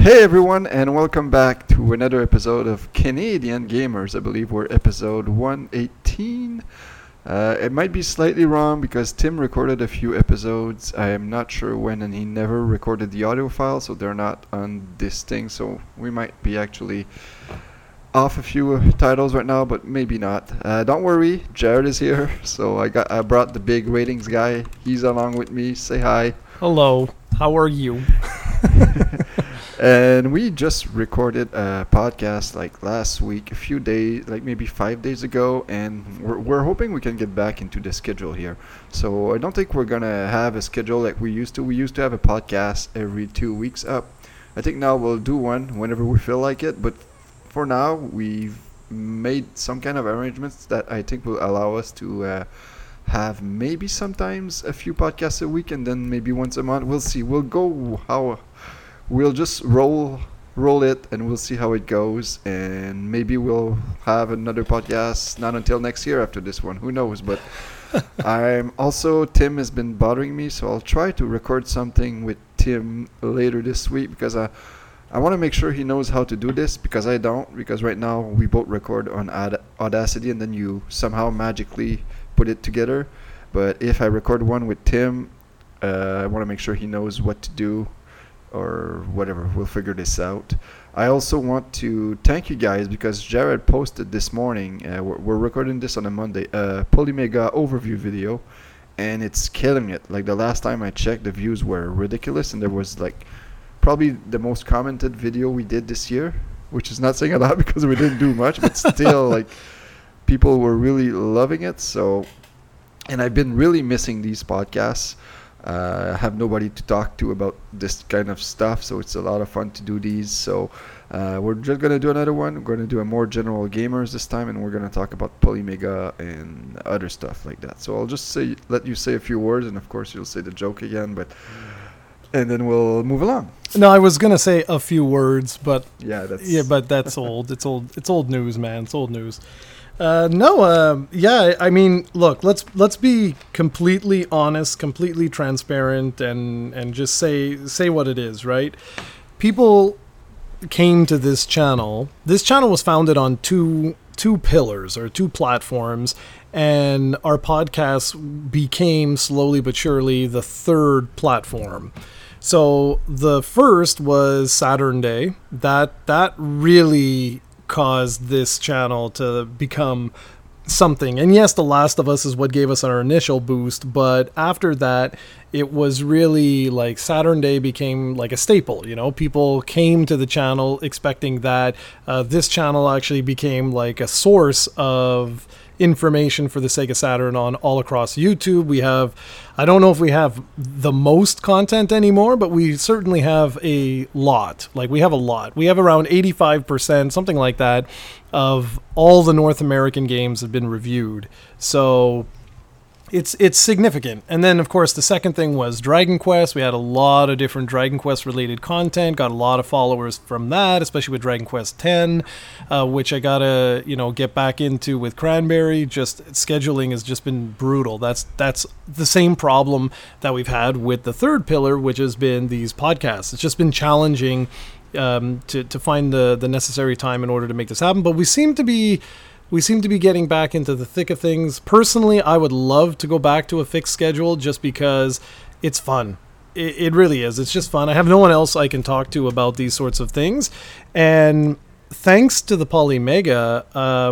Hey everyone, and welcome back to another episode of Canadian Gamers. I believe we're episode 118. It might be slightly wrong because Tim recorded a few episodes. I am not sure when, and he never recorded the audio file, so they're not on this thing. So we might be actually off a few titles right now, but maybe not. Don't worry, Jared is here. So I brought the big ratings guy. He's along with me. Say hi. Hello. How are you? And we just recorded a podcast like last week, a few days, like maybe 5 days ago, and we're hoping we can get back into the schedule here. So I don't think we're gonna have a schedule like we used to. We used to have a podcast every 2 weeks up. I think now we'll do one whenever we feel like it, but for now we've made some kind of arrangements that I think will allow us to have maybe sometimes a few podcasts a week and then maybe once a month. We'll see. We'll go how... We'll just roll it, and we'll see how it goes, and maybe we'll have another podcast not until next year after this one. Who knows? But Tim has been bothering me, so I'll try to record something with Tim later this week because I want to make sure he knows how to do this because I don't. Because right now we both record on Audacity, and then you somehow magically put it together. But if I record one with Tim, I want to make sure he knows what to do. Or whatever, we'll figure this out. I also want to thank you guys because Jared posted this morning, we're recording this on a Monday, Polymega overview video, and it's killing it. Like the last time I checked, the views were ridiculous, and there was like probably the most commented video we did this year, which is not saying a lot because we didn't do much, but still like people were really loving it. So, and I've been really missing these podcasts. I have nobody to talk to about this kind of stuff, so it's a lot of fun to do these. So we're just going to do another one. We're going to do a more general gamers this time, and we're going to talk about Polymega and other stuff like that. So I'll just let you say a few words, and of course you'll say the joke again, and then we'll move along. No, I was gonna say a few words, but but that's old. It's old news, man. It's old news. I mean, look, let's be completely honest, completely transparent, and just say what it is, right? People came to this channel. This channel was founded on two pillars or two platforms, and our podcast became slowly but surely the third platform. So the first was Saturn Day. That really caused this channel to become something. And yes, The Last of Us is what gave us our initial boost, but after that, it was really like Saturn Day became like a staple. You know, people came to the channel expecting that. This channel actually became like a source of information for the Sega Saturn on all across YouTube. I don't know if we have the most content anymore, but we certainly have a lot. Like we have a lot. We have around 85%, something like that, of all the North American games have been reviewed. So it's significant. And then, of course, the second thing was Dragon Quest. We had a lot of different Dragon Quest related content, got a lot of followers from that, especially with Dragon Quest X, which I gotta, get back into with Cranberry. Just scheduling has just been brutal. That's the same problem that we've had with the third pillar, which has been these podcasts. It's just been challenging to find the necessary time in order to make this happen. But we seem to be getting back into the thick of things. Personally, I would love to go back to a fixed schedule just because it's fun. It really is. It's just fun. I have no one else I can talk to about these sorts of things. And thanks to the Polymega,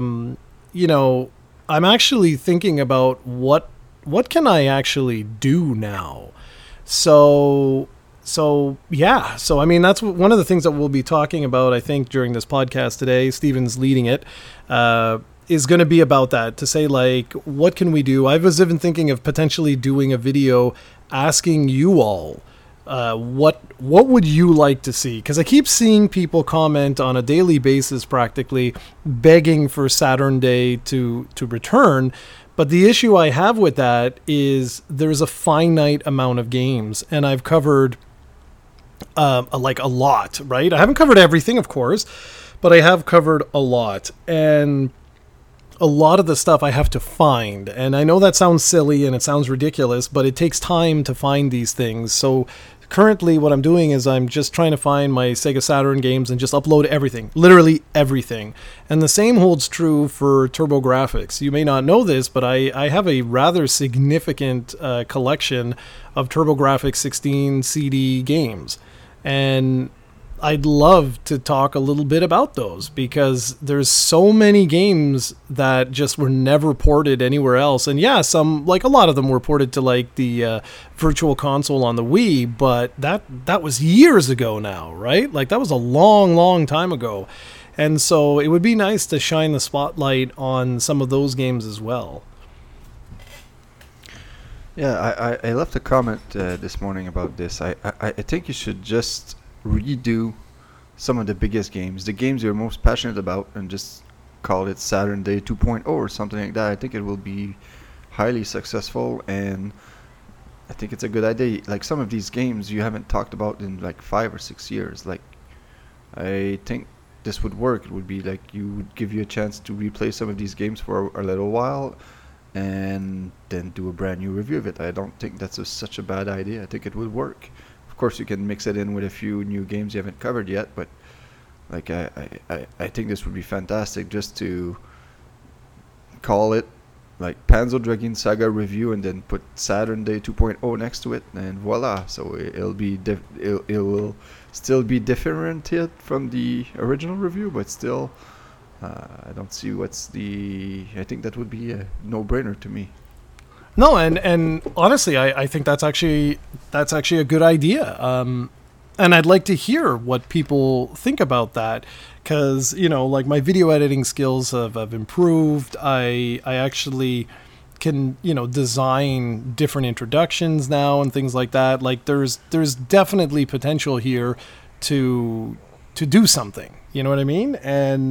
I'm actually thinking about what can I actually do now? So I mean, that's one of the things that we'll be talking about, I think, during this podcast today. Steven's leading it, is going to be about that, to say, like, what can we do? I was even thinking of potentially doing a video asking you all, what would you like to see? Because I keep seeing people comment on a daily basis, practically, begging for Saturn Day to return. But the issue I have with that is there's a finite amount of games, and I've covered a lot, right? I haven't covered everything, of course, but I have covered a lot, and a lot of the stuff I have to find. And I know that sounds silly and it sounds ridiculous, but it takes time to find these things. So currently what I'm doing is I'm just trying to find my Sega Saturn games and just upload everything, literally everything. And the same holds true for TurboGrafx. You may not know this, but I have a rather significant collection of TurboGrafx 16 CD games. And I'd love to talk a little bit about those because there's so many games that just were never ported anywhere else. And yeah, some, like a lot of them were ported to like the Virtual Console on the Wii, but that was years ago now, right? Like that was a long, long time ago. And so it would be nice to shine the spotlight on some of those games as well. Yeah, I left a comment this morning about this. I think you should just redo some of the biggest games, the games you're most passionate about, and just call it Saturn Day 2.0 or something like that. I think it will be highly successful, and I think it's a good idea. Like some of these games you haven't talked about in like 5 or 6 years. Like I think this would work. It would be like you would give you a chance to replay some of these games for a little while and then do a brand new review of it. I don't think that's such a bad idea. I think it would work. Of course, you can mix it in with a few new games you haven't covered yet, but like I think this would be fantastic just to call it like Panzer Dragoon Saga review and then put Saturn Day 2.0 next to it, and voila. So it will still be differentiated from the original review, but still I don't see I think that would be a no-brainer to me. No, and honestly, I think that's actually a good idea. And I'd like to hear what people think about that, because like my video editing skills have improved. I actually can design different introductions now and things like that. Like there's definitely potential here to do something. You know what I mean? And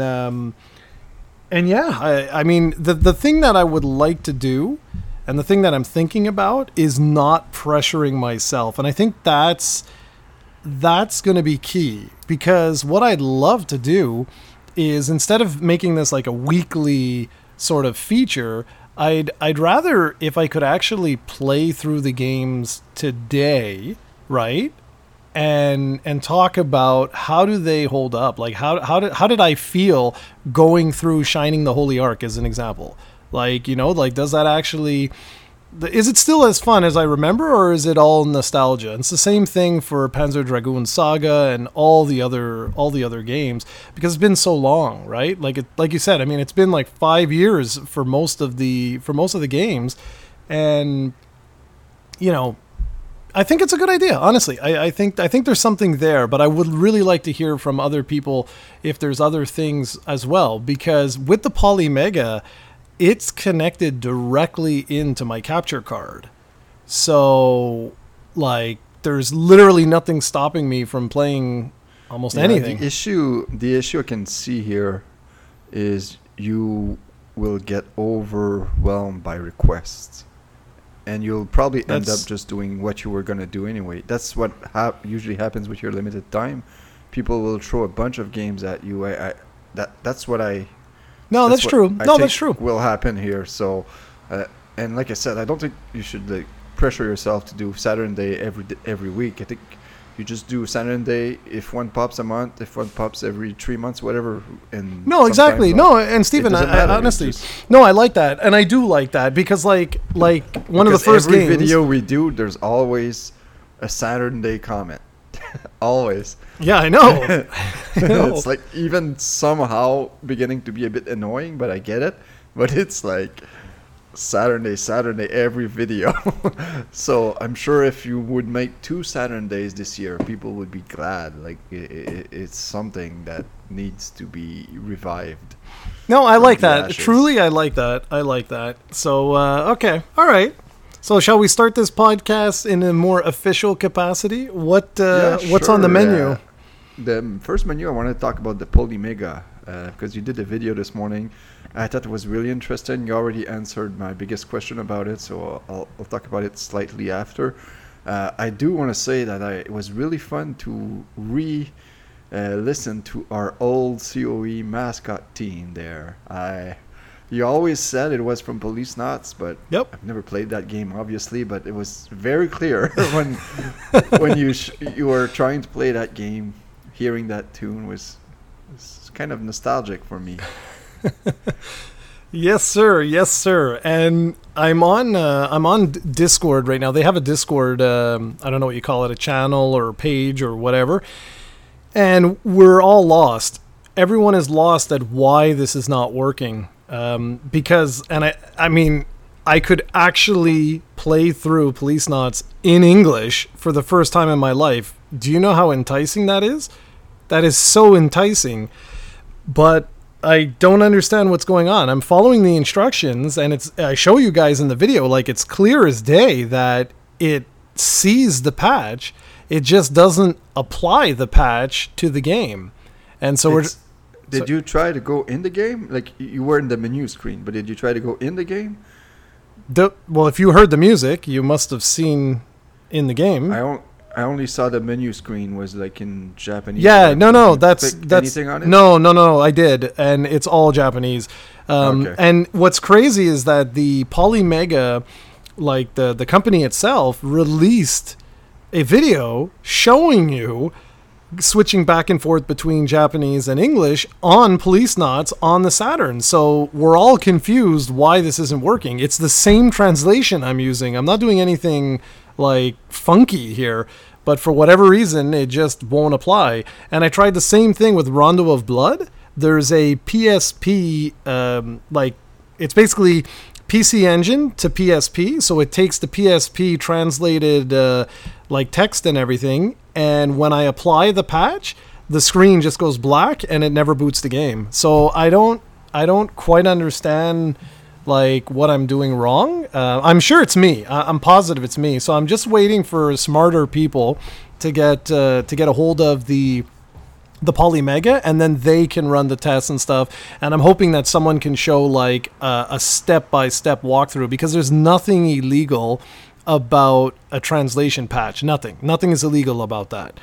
yeah, I mean the thing that I would like to do. And the thing that I'm thinking about is not pressuring myself. And I think that's going to be key, because what I'd love to do is, instead of making this like a weekly sort of feature, I'd rather, if I could actually play through the games today, right? And talk about how do they hold up? Like how did I feel going through Shining the Holy Ark as an example? Like, like, does that actually, is it still as fun as I remember, or is it all nostalgia? And it's the same thing for Panzer Dragoon Saga and all the other games, because it's been so long, right? Like you said, I mean, it's been like 5 years for most of the games, and I think it's a good idea, honestly. I think there's something there, but I would really like to hear from other people if there's other things as well, because with the Polymega, it's connected directly into my capture card. So, like, there's literally nothing stopping me from playing almost anything. The issue I can see here is you will get overwhelmed by requests. And you'll probably end up just doing what you were going to do anyway. That's what usually happens with your limited time. People will throw a bunch of games at you. That's what I... No, that's true. No, that's true. Will happen here. So, and like I said, I don't think you should pressure yourself to do Saturn Day every week. I think you just do Saturn Day if one pops a month, if one pops every 3 months, whatever. And no, exactly. No, and Stephen, I honestly, no, I like that, and I do like that, because like one of the first every games, video we do, there's always a Saturn Day comment. Always. Yeah, I know. It's like even somehow beginning to be a bit annoying, but I get it. But it's like Saturday every video. So I'm sure if you would make 2 Saturn Days this year, people would be glad. Like it's something that needs to be revived. No, I like that. Ashes. Truly, I like that. So okay, all right. So shall we start this podcast in a more official capacity? What's on the menu? The first menu, I want to talk about the Polymega, because you did a video this morning. I thought it was really interesting. You already answered my biggest question about it, so I'll talk about it slightly after. I do want to say that it was really fun to listen to our old COE mascot team there. You always said it was from Police Knots, but Yep. I've never played that game, obviously. But it was very clear when you were trying to play that game. Hearing that tune was kind of nostalgic for me. Yes, sir. Yes, sir. And I'm on Discord right now. They have a Discord. I don't know what you call it, a channel or a page or whatever. And we're all lost. Everyone is lost at why this is not working. Because, and I mean, I could actually play through Police Knots in English for the first time in my life. Do you know how enticing that is? That is so enticing. But I don't understand what's going on. I'm following the instructions, and I show you guys in the video, like, it's clear as day that it sees the patch. It just doesn't apply the patch to the game. And so Did you try to go in the game? Like, you were in the menu screen, but did you try to go in the game? Well, if you heard the music, you must have seen in the game. I only saw the menu screen was like in Japanese. Yeah, no, that's anything on it? No, I did, and it's all Japanese. Okay. And what's crazy is that the Polymega, like the company itself, released a video showing you switching back and forth between Japanese and English on Police Knots on the Saturn. So we're all confused why this isn't working. It's the same translation I'm using. I'm not doing anything like funky here, but for whatever reason it just won't apply. And I tried the same thing with Rondo of Blood. There's a PSP like, it's basically PC Engine to PSP, so it takes the PSP translated like text and everything, and when I apply the patch, the screen just goes black and it never boots the game. So I don't quite understand like what I'm doing wrong. I'm sure it's me. I'm positive it's me. So I'm just waiting for smarter people to get a hold of the Polymega, and then they can run the tests and stuff. And I'm hoping that someone can show like a step-by-step walkthrough, because there's nothing illegal about a translation patch. Nothing is illegal about that.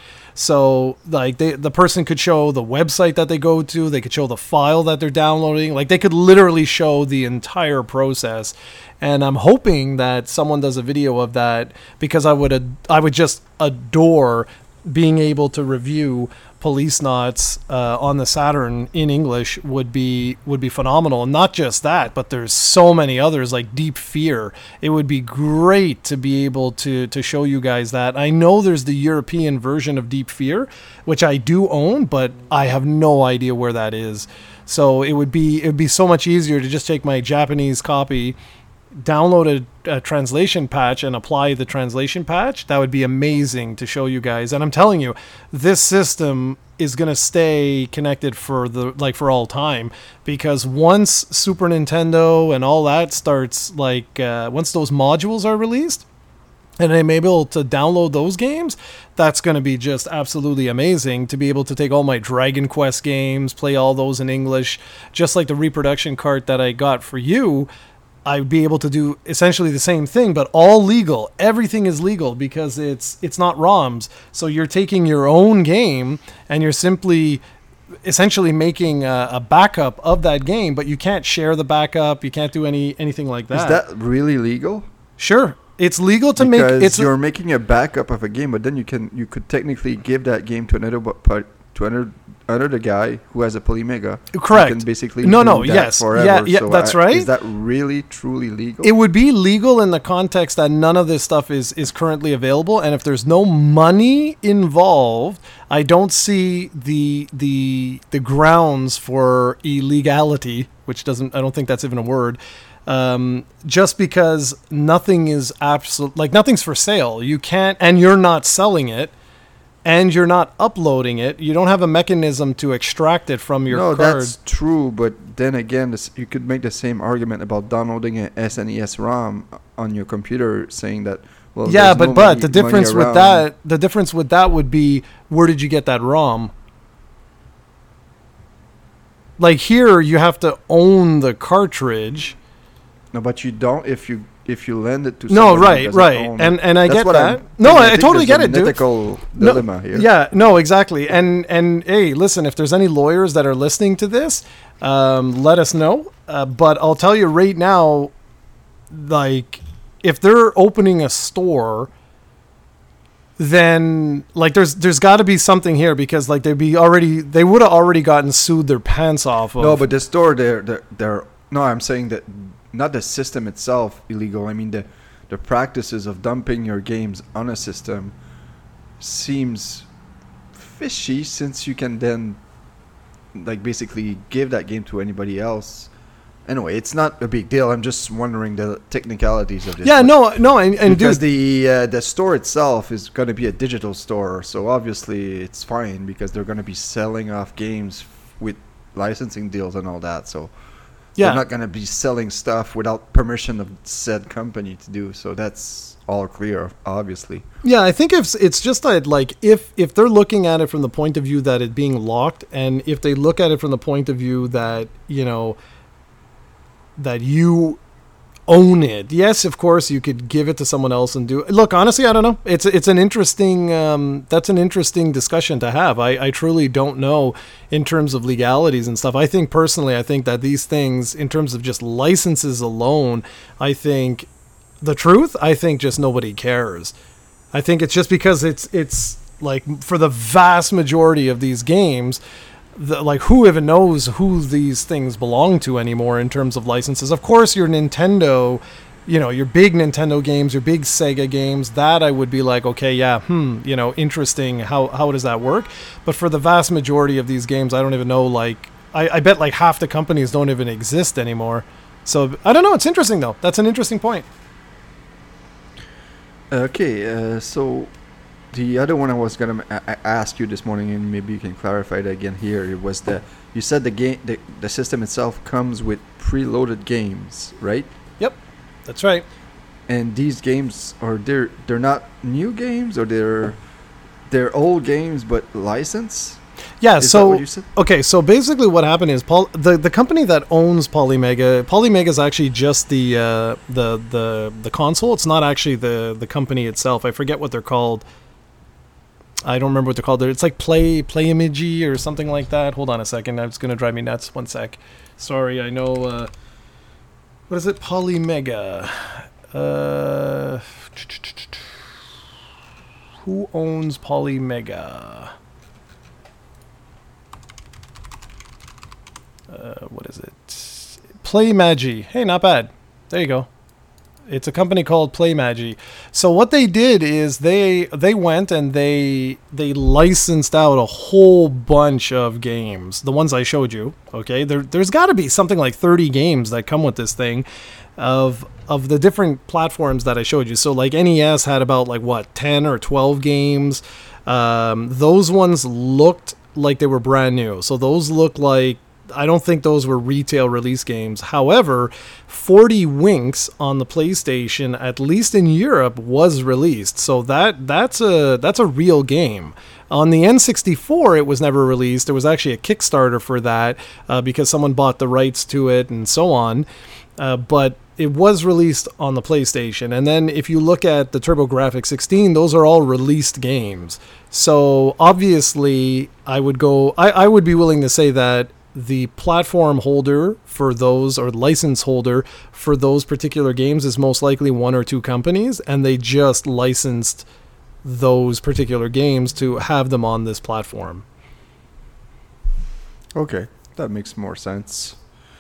So like the person could show the website that they go to, they could show the file that they're downloading, like they could literally show the entire process. And I'm hoping that someone does a video of that, because I would just adore being able to review Police Knots on the Saturn in English would be phenomenal. And not just that, but there's so many others like Deep Fear. It would be great to be able to show you guys that. I know there's the European version of Deep Fear, which I do own, but I have no idea where that is. So it would be so much easier to just take my Japanese copy, download a translation patch, and apply the translation patch. That would be amazing to show you guys. And I'm telling you, this system is going to stay connected for all time, because once Super Nintendo and all that starts, once those modules are released and I'm able to download those games, that's going to be just absolutely amazing to be able to take all my Dragon Quest games, play all those in English, just like the reproduction cart that I got for you. I'd be able to do essentially the same thing, but all legal. Everything is legal because it's not ROMs. So you're taking your own game and you're simply essentially making a backup of that game, but you can't share the backup. You can't do anything like that. Is that really legal? Sure. It's legal to because make. You're making a backup of a game, but then you could technically give that game to another guy who has a Polymega. Correct. You can basically yes. forever. Yeah, so that's right. Is that really, truly legal? It would be legal in the context that none of this stuff is currently available, and if there's no money involved, I don't see the grounds for illegality, which I don't think that's even a word. Just because nothing is nothing's for sale. You can't, and you're not selling it, and you're not uploading it. You don't have a mechanism to extract it from your card. No, that's true, but then again, you could make the same argument about downloading an SNES ROM on your computer, saying that, well, yeah, but the difference with that would be, where did you get that ROM? Like here, you have to own the cartridge. No, but you don't if you if you lend it to No, someone who right, doesn't right, own it. and I That's get what that. I'm No, thinking. I think totally there's get it, dude. an ethical dilemma here. Yeah, no, exactly. And hey, listen, if there's any lawyers that are listening to this, let us know. But I'll tell you right now, like, if they're opening a store, then like there's got to be something here, because like they would have already gotten sued their pants off of. No, but the store, they're no, I'm saying that not the system itself illegal. I mean the practices of dumping your games on a system seems fishy, since you can then like basically give that game to anybody else. Anyway, it's not a big deal. I'm just wondering the technicalities of this. Yeah, no, and because dude, the store itself is going to be a digital store, so obviously it's fine because they're going to be selling off games with licensing deals and all that. So they're not going to be selling stuff without permission of said company to do. So that's all clear, obviously. yeah, I think it's just that, like, if they're looking at it from the point of view that it being locked, and if they look at it from the point of view that, you know, that you own it. Yes, of course, you could give it to someone else and do it. Look, honestly, I don't know. It's an interesting that's an interesting discussion to have. I truly don't know in terms of legalities and stuff. I think that these things, in terms of just licenses alone, I think just nobody cares. I think it's just because it's like, for the vast majority of these games, like, who even knows who these things belong to anymore in terms of licenses? Of course, your Nintendo, you know, your big Nintendo games, your big Sega games, that I would be like, okay, yeah, you know, interesting. How does that work? But for the vast majority of these games, I don't even know. Like, I bet like half the companies don't even exist anymore. So I don't know. It's interesting though. That's an interesting point. Okay, so the other one I was gonna ask you this morning, and maybe you can clarify that again here. It was you said the system itself comes with preloaded games, right? Yep, that's right. And these games they're not new games, or they're old games but licensed? Yeah, Is that what you said? Okay, so basically what happened is the company that owns Polymega is actually just the console. It's not actually the company itself. I forget what they're called. I don't remember what they're called. It's like Playimagi or something like that. Hold on a second. It's going to drive me nuts. One sec. Sorry, I know. What is it? Polymega. Who owns Polymega? What is it? Playimagi. Hey, not bad. There you go. It's a company called Playimagi. So what they did is they went and they licensed out a whole bunch of games. The ones I showed you. Okay, there's got to be something like 30 games that come with this thing, of the different platforms that I showed you. So like NES had about like what 10 or 12 games. Those ones looked like they were brand new. So those look like, I don't think those were retail release games. However, 40 Winks on the PlayStation, at least in Europe, was released. So that's a real game. On the N64, it was never released. There was actually a Kickstarter for that because someone bought the rights to it and so on. But it was released on the PlayStation. And then if you look at the TurboGrafx 16, those are all released games. So obviously, I would be willing to say that the platform holder for those, or license holder for those particular games, is most likely one or two companies, and they just licensed those particular games to have them on this platform. Okay, that makes more sense.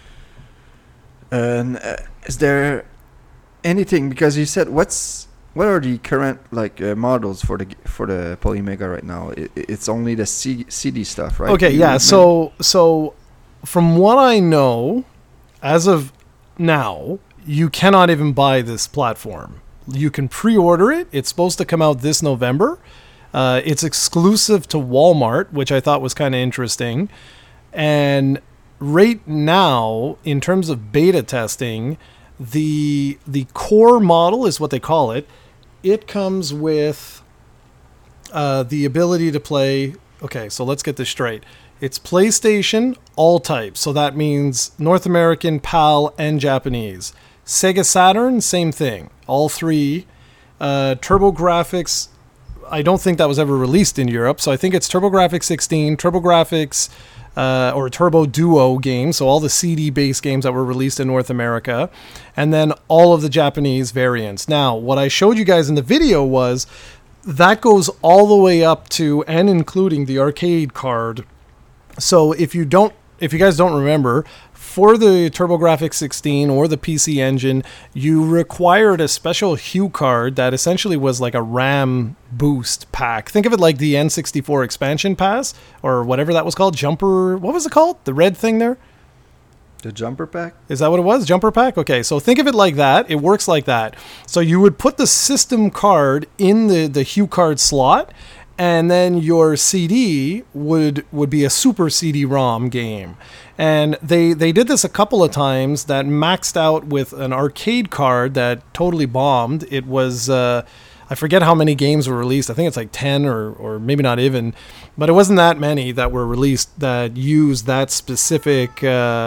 And is there anything, because you said what are the current models for the Polymega right now? It's only the CD stuff, right? Okay, yeah. So from what I know, as of now, you cannot even buy this platform. You can pre-order it. It's supposed to come out this November. It's exclusive to Walmart, which I thought was kind of interesting. And right now, in terms of beta testing, the core model is what they call it. It comes with the ability to play. Okay, so let's get this straight. It's PlayStation, all types. So that means North American, PAL, and Japanese. Sega Saturn, same thing. All three. TurboGrafx, I don't think that was ever released in Europe, so I think it's TurboGrafx 16, TurboGrafx or Turbo Duo games, so all the CD-based games that were released in North America, and then all of the Japanese variants. Now, what I showed you guys in the video was that goes all the way up to and including the arcade card. So if you guys don't remember, for the TurboGrafx 16 or the PC Engine, you required a special hue card that essentially was like a RAM boost pack. Think of it like the N64 expansion pass or whatever that was called. Jumper, what was it called? The red thing there? The jumper pack? Is that what it was? Jumper pack? Okay, so think of it like that. It works like that. So you would put the system card in the hue card slot, and then your CD would be a Super CD-ROM game. And they did this a couple of times that maxed out with an arcade card that totally bombed. It was, I forget how many games were released. I think it's like 10 or maybe not even. But it wasn't that many that were released that used that specific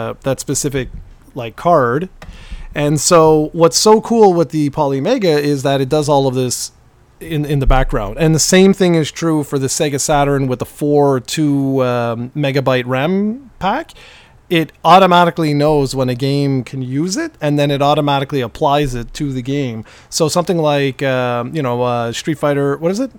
like card. And so what's so cool with the Polymega is that it does all of this in the background. And the same thing is true for the Sega Saturn with the 4 2 megabyte RAM pack. It automatically knows when a game can use it, and then it automatically applies it to the game. So something like, Street Fighter, what is it?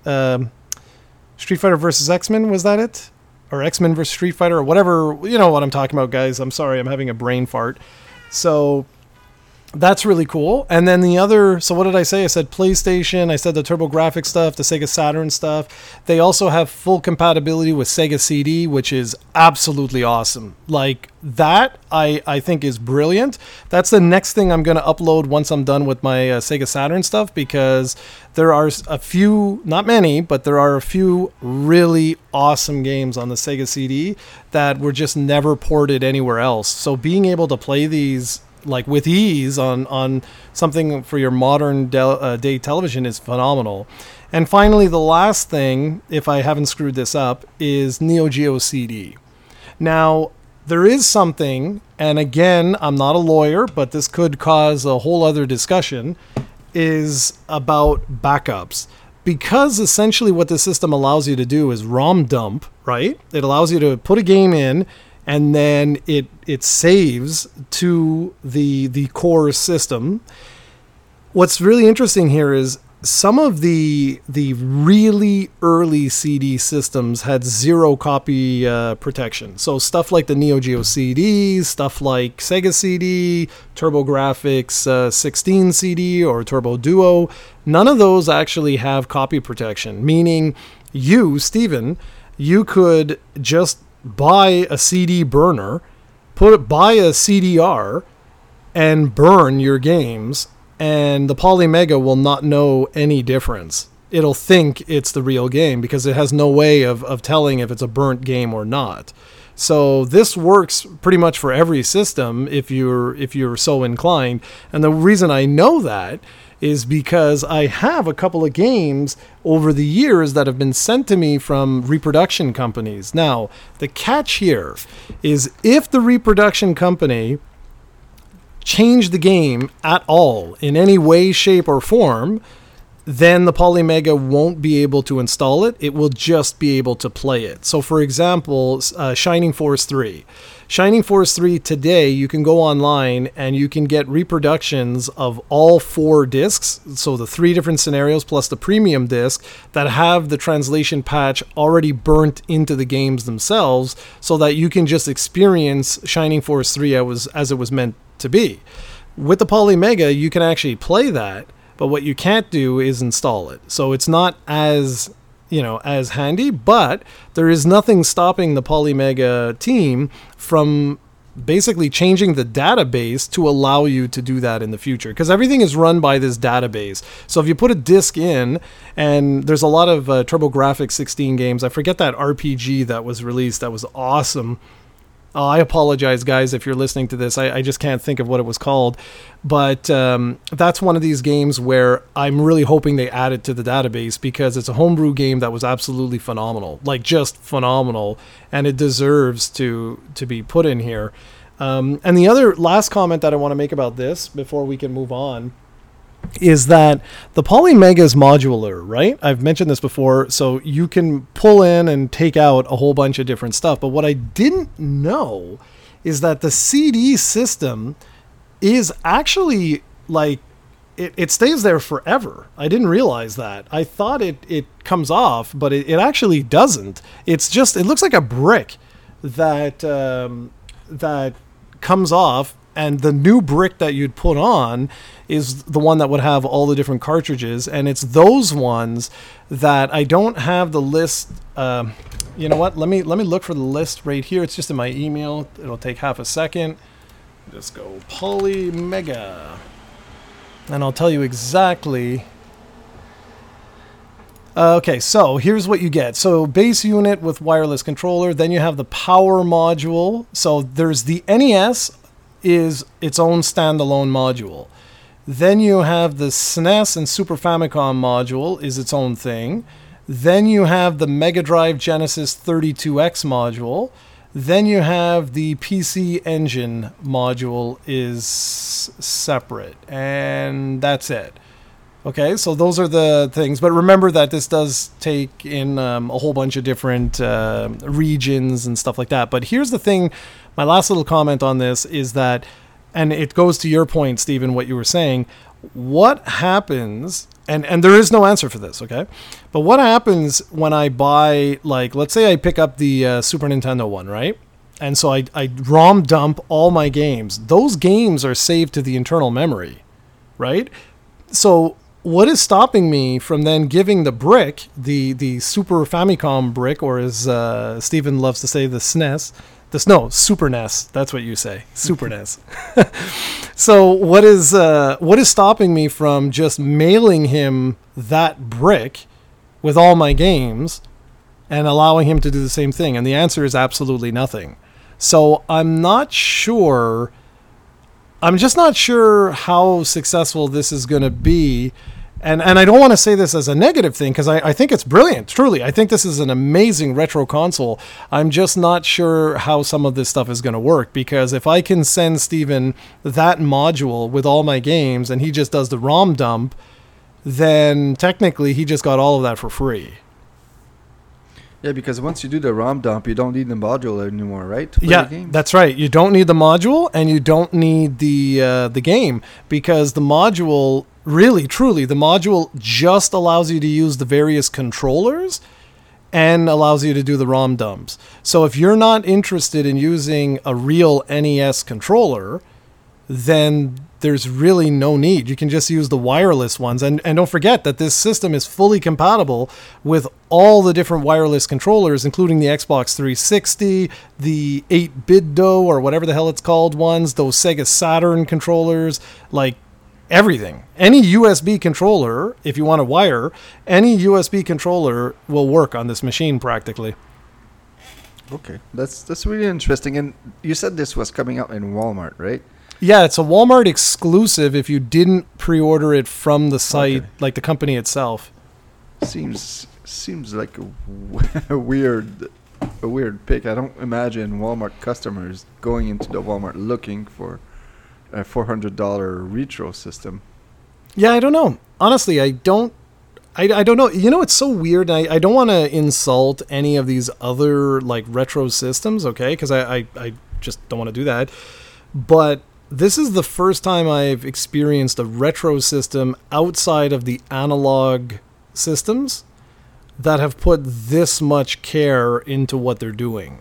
Street Fighter versus X-Men, was that it? Or X-Men versus Street Fighter, or whatever. You know what I'm talking about, guys. I'm sorry, I'm having a brain fart. So that's really cool. And then the other, so what did I say? I said PlayStation, I said the TurboGrafx stuff, the Sega Saturn stuff. They also have full compatibility with Sega CD, which is absolutely awesome. Like that, I think is brilliant. That's the next thing I'm going to upload once I'm done with my Sega Saturn stuff, because there are a few, not many, but there are a few really awesome games on the Sega CD that were just never ported anywhere else. So being able to play these like with ease on something for your modern day television is phenomenal. And finally, the last thing, if I haven't screwed this up, is Neo Geo CD. Now, there is something, and again, I'm not a lawyer, but this could cause a whole other discussion, is about backups. Because essentially what the system allows you to do is ROM dump, right? It allows you to put a game in, and then it saves to the core system. What's really interesting here is some of the really early CD systems had zero copy protection. So stuff like the Neo Geo CD, stuff like Sega CD, TurboGrafx 16 CD or Turbo Duo, none of those actually have copy protection, meaning you, Steven, you could just buy a CD burner, buy a CDR, and burn your games, and the Polymega will not know any difference. It'll think it's the real game because it has no way of telling if it's a burnt game or not. So this works pretty much for every system if you're so inclined. And the reason I know that is because I have a couple of games over the years that have been sent to me from reproduction companies. Now, the catch here is if the reproduction company changed the game at all in any way, shape, or form, then the Polymega won't be able to install it. It will just be able to play it. So, for example, Shining Force 3. Shining Force 3 today, you can go online and you can get reproductions of all 4 discs, so the 3 different scenarios plus the premium disc, that have the translation patch already burnt into the games themselves, so that you can just experience Shining Force 3 as it was meant to be. With the Polymega, you can actually play that, but what you can't do is install it. So it's not as handy, but there is nothing stopping the Polymega team from basically changing the database to allow you to do that in the future, because everything is run by this database. So if you put a disc in, and there's a lot of TurboGrafx 16 games, I forget that RPG that was released that was awesome. I apologize, guys, if you're listening to this. I just can't think of what it was called. But that's one of these games where I'm really hoping they add it to the database, because it's a homebrew game that was absolutely phenomenal. Like, just phenomenal. And it deserves to be put in here. And the other last comment that I want to make about this before we can move on is that the Polymega is modular, right? I've mentioned this before, so you can pull in and take out a whole bunch of different stuff. But what I didn't know is that the CD system is actually like it stays there forever. I didn't realize that. I thought it comes off, but it actually doesn't. It's just, it looks like a brick that that comes off, and the new brick that you'd put on is the one that would have all the different cartridges, and it's those ones that I don't have the list. You know what? Let me look for the list right here. It's just in my email. It'll take half a second. Just go Polymega, and I'll tell you exactly. Okay, so here's what you get. So base unit with wireless controller. Then you have the power module. So there's the NES is its own standalone module. Then you have the SNES and Super Famicom module is its own thing. Then you have the Mega Drive Genesis 32X module. Then you have the PC Engine module is separate. And that's it. Okay, so those are the things. But remember that this does take in a whole bunch of different regions and stuff like that. But here's the thing. My last little comment on this is that, and it goes to your point, Stephen, what you were saying. What happens, and there is no answer for this, okay? But what happens when I buy, like, let's say I pick up the Super Nintendo one, right? And so I ROM dump all my games. Those games are saved to the internal memory, right? So what is stopping me from then giving the brick, the Super Famicom brick, or as Stephen loves to say, the SNES, Super NES. That's what you say, Super NES. So what is stopping me from just mailing him that brick with all my games and allowing him to do the same thing? And the answer is absolutely nothing. So I'm just not sure how successful this is going to be. And I don't want to say this as a negative thing, because I think it's brilliant, truly. I think this is an amazing retro console. I'm just not sure how some of this stuff is going to work, because if I can send Steven that module with all my games and he just does the ROM dump, then technically he just got all of that for free. Yeah, because once you do the ROM dump, you don't need the module anymore, right? To play the games? That's right. You don't need the module, and you don't need the game, because the module, really, truly, the module just allows you to use the various controllers and allows you to do the ROM dumps. So if you're not interested in using a real NES controller, then there's really no need. You can just use the wireless ones. And don't forget that this system is fully compatible with all the different wireless controllers, including the Xbox 360, the 8BitDo, or whatever the hell it's called ones, those Sega Saturn controllers, like everything. Any USB controller, if you want to wire, any USB controller will work on this machine practically. Okay, that's really interesting. And you said this was coming out in Walmart, right? Yeah, it's a Walmart exclusive if you didn't pre-order it from the site, like the company itself. Seems like a weird pick. I don't imagine Walmart customers going into the Walmart looking for a $400 retro system. Yeah, I don't know. Honestly, I don't know. You know, it's so weird. I don't want to insult any of these other like retro systems, okay? Because I just don't want to do that. But this is the first time I've experienced a retro system outside of the analog systems that have put this much care into what they're doing.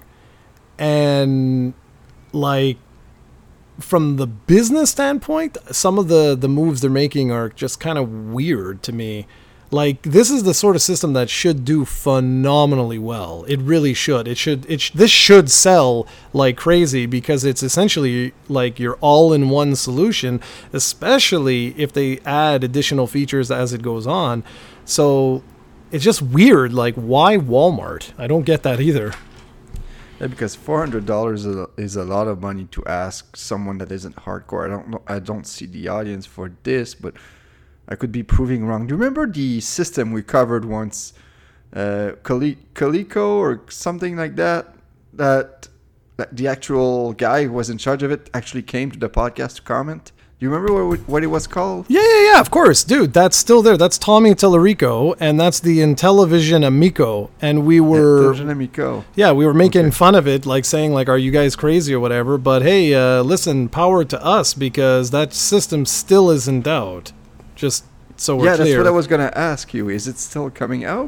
And like, from the business standpoint, some of the moves they're making are just kind of weird to me. Like, this is the sort of system that should do phenomenally well. It really should. This should sell like crazy, because it's essentially like your all-in-one solution, especially if they add additional features as it goes on. So it's just weird. Like, why Walmart? I don't get that either. Yeah, because $400 is a lot of money to ask someone that isn't hardcore. I don't know. I don't see the audience for this, but I could be proving wrong. Do you remember the system we covered once, Coleco or something like that? That the actual guy who was in charge of it actually came to the podcast to comment. Do you remember what it was called? Yeah, of course, dude. That's still there. That's Tommy Tellerico, and that's the Intellivision Amico. And we were, Intellivision Amico. yeah, we were making fun of it, like saying, like, "Are you guys crazy or whatever?" But hey, listen, power to us because that system still isn't out. Just so we're clear. That's what I was gonna ask you. Is it still coming out?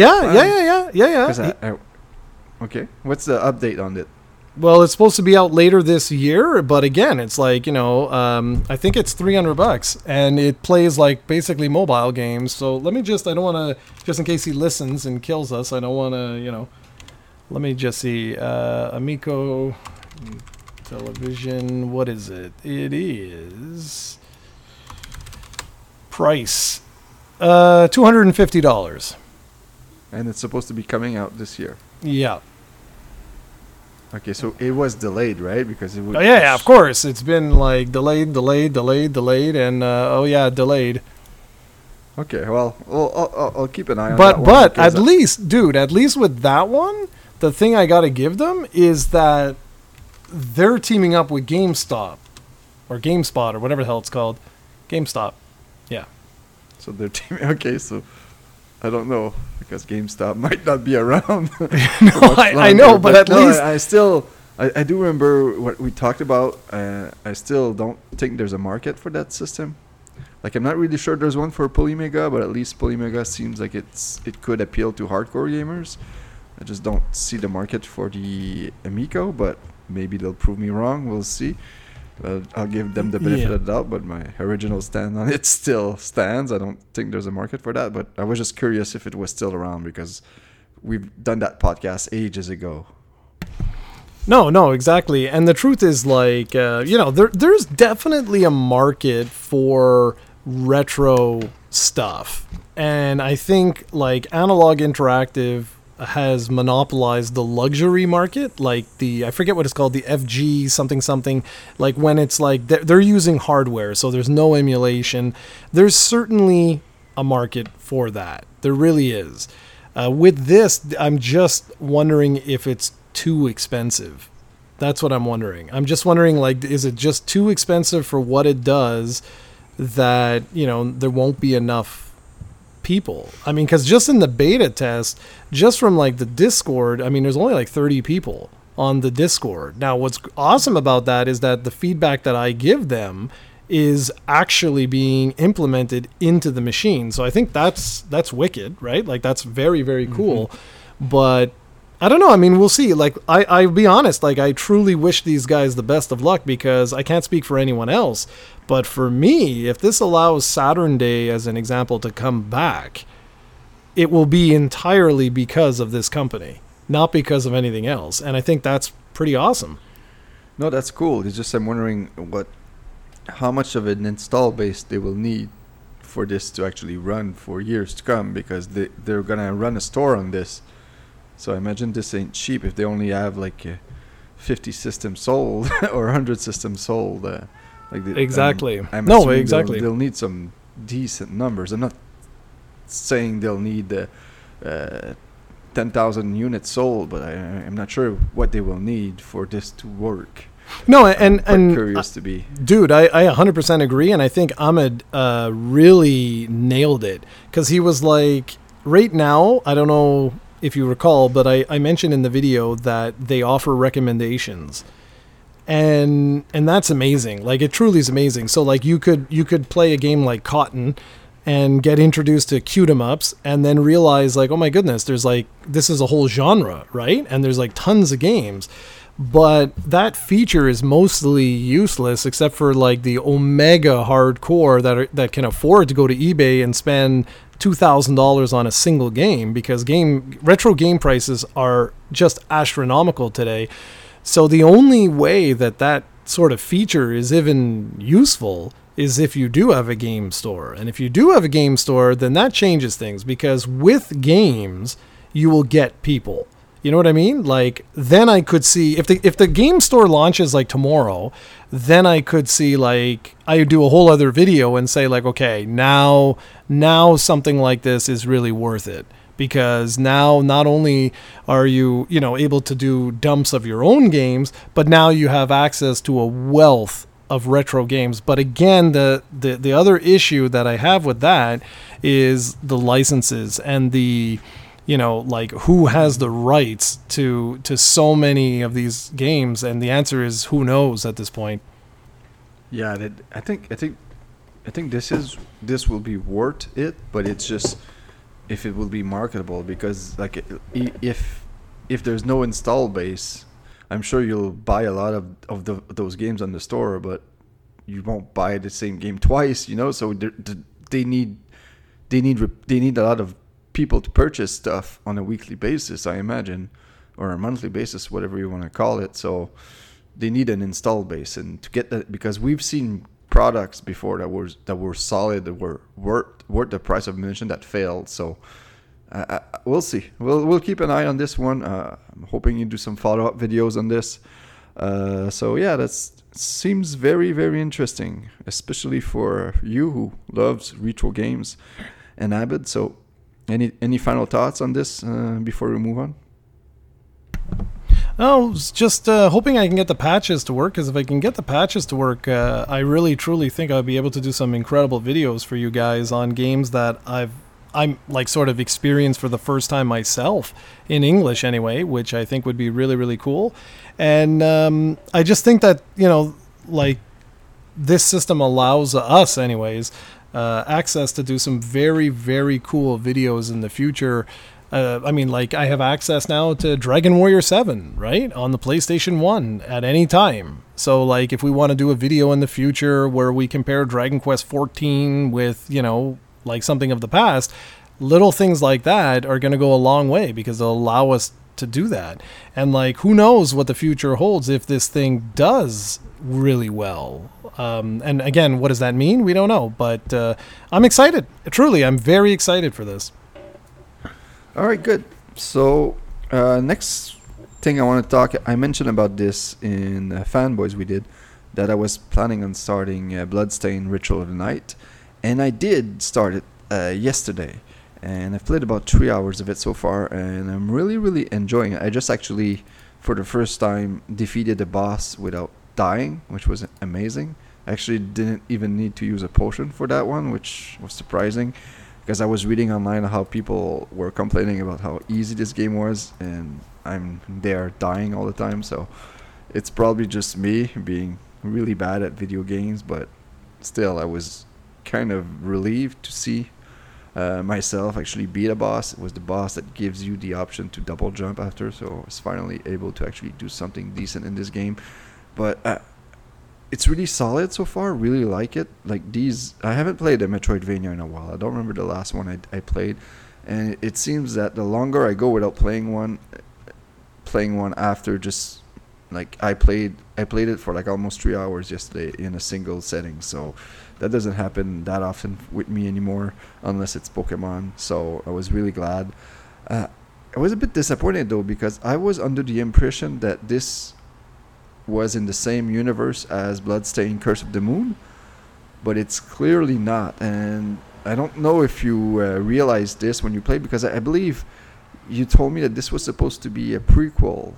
Yeah. Okay. What's the update on it? Well, it's supposed to be out later this year, but again, it's like, I think it's $300 and it plays like basically mobile games. So let me just, I don't want to, just in case he listens and kills us, I don't want to, let me just see, Amico Television, what is it? It is price, $250. And it's supposed to be coming out this year. Yeah. Okay, so it was delayed, right? Because it would. Oh, yeah, of course. It's been like delayed, and delayed. Okay, well, I'll keep an eye on that one. But at least, dude, at least with that one, the thing I got to give them is that they're teaming up with GameStop or GameSpot or whatever the hell it's called. GameStop. Yeah. So they're teaming. Okay, so I don't know because GameStop might not be around. No, I know, but at least I do remember what we talked about. I still don't think there's a market for that system. Like, I'm not really sure there's one for Polymega, but at least Polymega seems like it could appeal to hardcore gamers. I just don't see the market for the Amico, but maybe they'll prove me wrong. We'll see. I'll give them the benefit of the doubt, but my original stand on it still stands. I don't think there's a market for that, but I was just curious if it was still around because we've done that podcast ages ago. No, exactly. And the truth is, like, there's definitely a market for retro stuff. And I think, like, Analog Interactive has monopolized the luxury market, like I forget what it's called, the FG something, like when it's like they're using hardware, so there's no emulation. There's certainly a market for that. There really is. With this, I'm just wondering if it's too expensive. That's what I'm wondering. I'm just wondering, like, is it just too expensive for what it does that, there won't be enough people? I mean, because just in the beta test, just from like the Discord, I mean, there's only like 30 people on the Discord. Now, what's awesome about that is that the feedback that I give them is actually being implemented into the machine. So I think that's wicked, right? Like, that's very, very cool. Mm-hmm. But I don't know. I mean, we'll see. Like, I'll be honest, like, I truly wish these guys the best of luck because I can't speak for anyone else. But for me, if this allows Saturn Day, as an example, to come back, it will be entirely because of this company, not because of anything else. And I think that's pretty awesome. No, that's cool. It's just I'm wondering how much of an install base they will need for this to actually run for years to come, because they're going to run a store on this. So I imagine this ain't cheap if they only have like 50 systems sold or 100 systems sold. Exactly. I'm no, exactly. They'll need some decent numbers. I'm not saying they'll need 10,000 units sold, but I'm not sure what they will need for this to work. No, and curious to be. Dude, I 100% agree, and I think Ahmed really nailed it because he was like, right now, I don't know if you recall, but I mentioned in the video that they offer recommendations. And that's amazing. Like, it truly is amazing. So like you could play a game like Cotton and get introduced to cute 'em ups and then realize like, oh my goodness, there's like, this is a whole genre, right? And there's like tons of games. But that feature is mostly useless except for like the Omega hardcore that can afford to go to eBay and spend $2,000 on a single game because retro game prices are just astronomical today. So the only way that sort of feature is even useful is if you do have a game store. And if you do have a game store, then that changes things because with games, you will get people. You know what I mean? Like, then I could see if the game store launches like tomorrow, then I could see like I do a whole other video and say like, okay, now something like this is really worth it. because now not only are you, able to do dumps of your own games, but now you have access to a wealth of retro games. But again, the other issue that I have with that is the licenses and the, like who has the rights to so many of these games, and the answer is who knows at this point. Yeah, I think this will be worth it, but it's just if it will be marketable, because like if there's no install base, I'm sure you'll buy a lot of those games on the store, but you won't buy the same game twice, So they need a lot of people to purchase stuff on a weekly basis, I imagine, or a monthly basis, whatever you want to call it. So they need an install base, and to get that, because we've seen products before that were solid, that were worth the price of admission, that failed. So we'll see. We'll keep an eye on this one. I'm hoping you do some follow-up videos on this. So yeah, that seems very, very interesting, especially for you who loves retro games and Abbott. So any final thoughts on this before we move on? Oh, just hoping I can get the patches to work, because if I can get the patches to work, I really truly think I'll be able to do some incredible videos for you guys on games that I'm like sort of experienced for the first time myself, in English anyway, which I think would be really, really cool. And I just think that, like this system allows us anyways access to do some very, very cool videos in the future. I have access now to Dragon Warrior 7, right, on the PlayStation 1 at any time. So, like, if we want to do a video in the future where we compare Dragon Quest 14 with, like something of the past, little things like that are going to go a long way, because they'll allow us to do that. And, like, who knows what the future holds if this thing does really well. And again, what does that mean? We don't know. But I'm excited. Truly, I'm very excited for this. All right, good. So next thing I want to talk, I mentioned about this in Fanboys we did, that I was planning on starting Bloodstained Ritual of the Night, and I did start it yesterday, and I've played about 3 hours of it so far, and I'm really, really enjoying it. I just actually, for the first time, defeated the boss without dying, which was amazing. I actually didn't even need to use a potion for that one, which was surprising, because I was reading online how people were complaining about how easy this game was, and I'm there dying all the time. So it's probably just me being really bad at video games, but still, I was kind of relieved to see myself actually beat a boss. It was the boss that gives you the option to double jump after, so I was finally able to actually do something decent in this game. But it's really solid so far. Really like it. Like these, I haven't played a Metroidvania in a while. I don't remember the last one I played, and it seems that the longer I go without playing one after just like I played it for like almost 3 hours yesterday in a single setting. So that doesn't happen that often with me anymore, unless it's Pokemon. So I was really glad. I was a bit disappointed though, because I was under the impression that this was in the same universe as Bloodstained Curse of the Moon, but it's clearly not. And I don't know if you realized this when you played, because I believe you told me that this was supposed to be a prequel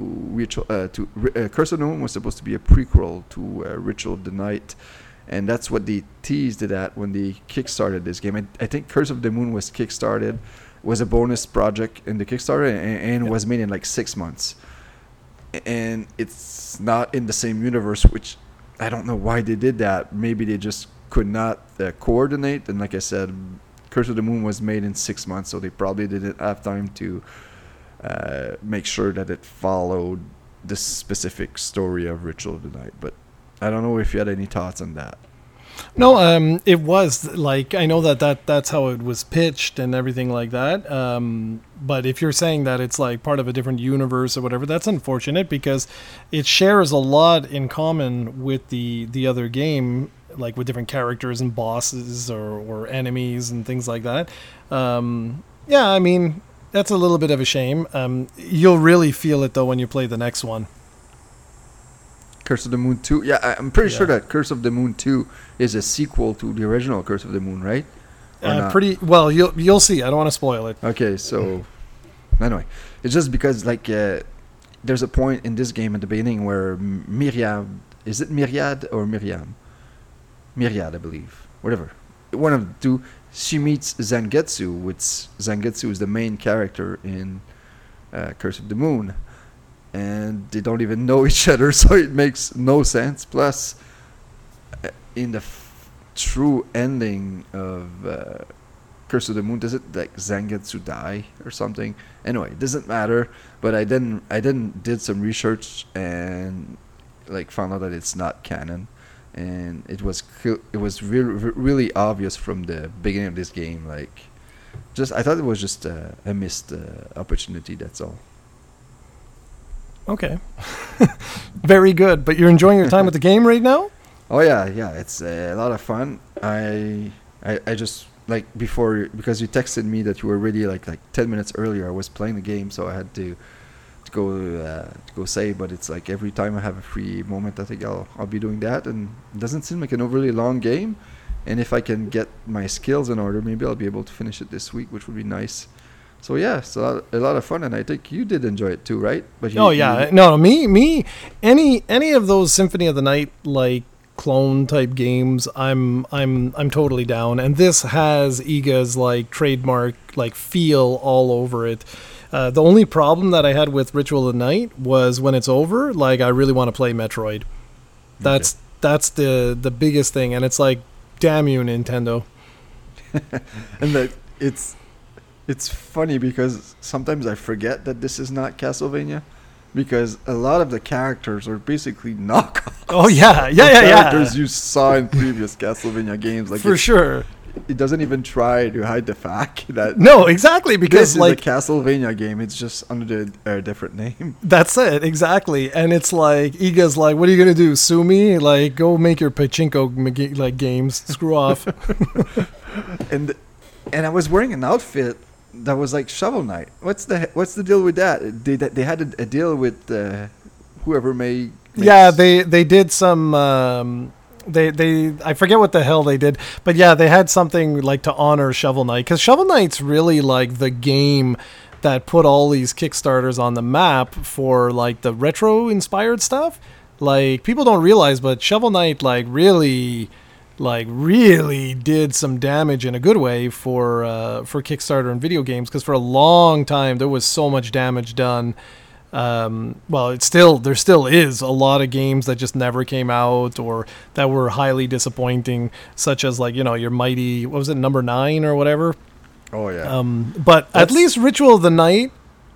to Curse of the Moon was supposed to be a prequel to Ritual of the Night, and that's what they teased it at when they kickstarted this game. I think Curse of the Moon was a bonus project in the Kickstarter, and was made in like 6 months. And it's not in the same universe, which I don't know why they did that. Maybe they just could not coordinate. And like I said, Curse of the Moon was made in 6 months, so they probably didn't have time to make sure that it followed the specific story of Ritual of the Night. But I don't know if you had any thoughts on that. No, it was like, I know that's how it was pitched and everything like that. But if you're saying that it's like part of a different universe or whatever, that's unfortunate, because it shares a lot in common with the other game, like with different characters and bosses or enemies and things like that. Yeah, I mean, that's a little bit of a shame. You'll really feel it though when you play the next one. Curse of the Moon 2. Yeah, I'm pretty sure that Curse of the Moon 2 is a sequel to the original Curse of the Moon, right? Or not? Pretty well. You'll see. I don't want to spoil it. Okay, so anyway, it's just because like there's a point in this game at the beginning where Myriad, is it Myriad or Miriam? Myriad, I believe. Whatever. One of the two. She meets Zangetsu, which Zangetsu is the main character in Curse of the Moon, and they don't even know each other, so it makes no sense. Plus, in the true ending of Curse of the Moon, does it like Zangetsu die or something? Anyway, it doesn't matter. But I did some research and like found out that it's not canon, and it was really obvious from the beginning of this game. Like, just I thought it was just a missed opportunity. That's all. Okay. Very good. But you're enjoying your time with the game right now? Oh yeah, it's a lot of fun. I just like before, because you texted me that you were ready like 10 minutes earlier. I was playing the game, so I had to go save. But it's like every time I have a free moment, I think I'll be doing that. And it doesn't seem like an overly long game. And if I can get my skills in order, maybe I'll be able to finish it this week, which would be nice. So yeah, it's a lot of fun, and I think you did enjoy it too, right? But me, any of those Symphony of the Night like clone type games, I'm totally down. And this has Iga's like trademark like feel all over it. The only problem that I had with Ritual of the Night was when it's over, like I really want to play Metroid. That's the biggest thing, and it's like, damn you, Nintendo. And that it's funny because sometimes I forget that this is not Castlevania, because a lot of the characters are basically knockoffs. Oh yeah. Characters you saw in previous Castlevania games, like for sure. It doesn't even try to hide the fact that no, exactly, because this is like a Castlevania game. It's just under a different name. That's it, exactly. And it's like Iga's like, what are you gonna do? Sue me? Like, go make your pachinko like games. Screw off. and I was wearing an outfit that was like Shovel Knight. What's the deal with that? They had a deal with whoever made. Yeah, they did some. They I forget what the hell they did, but yeah, they had something like to honor Shovel Knight, because Shovel Knight's really like the game that put all these Kickstarters on the map for like the retro inspired stuff. Like, people don't realize, but Shovel Knight like really did some damage in a good way for Kickstarter and video games, because for a long time there was so much damage done. Well, there still is a lot of games that just never came out, or that were highly disappointing, such as like, your mighty, what was it, number 9 or whatever. Oh yeah. But at least Ritual of the Night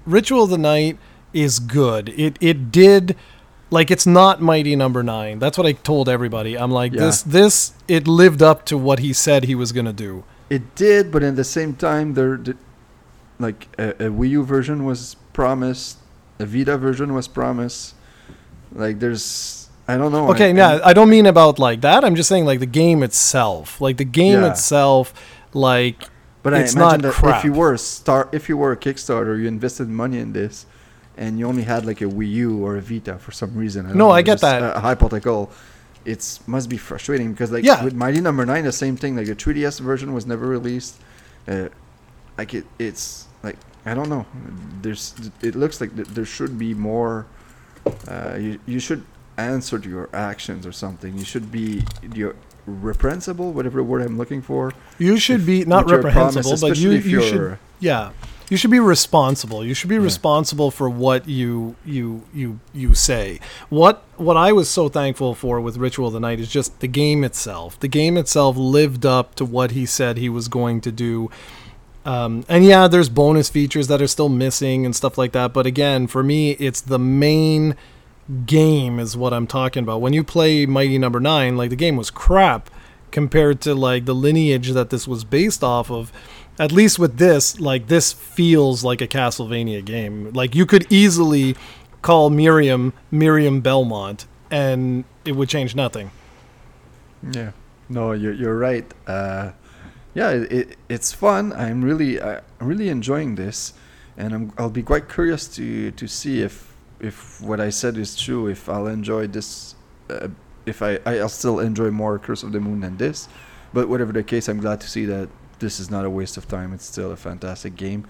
is good. It did, like, it's not mighty number 9. That's what I told everybody. I'm like, this it lived up to what he said he was gonna do. It did, but at the same time, like a Wii U version was promised. A Vita version was promised. Like, I don't know. Okay, I don't mean about like that. I'm just saying like the game itself. Like the game itself, like, but it's I imagine not that crap. if you were a Kickstarter, you invested money in this, and you only had like a Wii U or a Vita for some reason. I get that. Hypothetical. It must be frustrating, because like with Mighty Number 9, the same thing. Like the 3DS version was never released. Like it's like, I don't know. It looks like there should be more. You should answer to your actions or something. You should be reprehensible, whatever word I'm looking for. You should be not reprehensible, but you should. Yeah, you should be responsible. You should be responsible for what you say. What I was so thankful for with Ritual of the Night is just the game itself. The game itself lived up to what he said he was going to do. And yeah, there's bonus features that are still missing and stuff like that. But again, for me, it's the main game is what I'm talking about. When you play Mighty Number 9, like, the game was crap compared to like the lineage that this was based off of. At least with this, like, this feels like a Castlevania game. Like, you could easily call Miriam Belmont, and it would change nothing. Yeah, no, you're right. Yeah, it's fun. I'm really enjoying this, and I'll be quite curious to see if what I said is true. If I'll enjoy this, if I'll still enjoy more Curse of the Moon than this. But whatever the case, I'm glad to see that this is not a waste of time. It's still a fantastic game.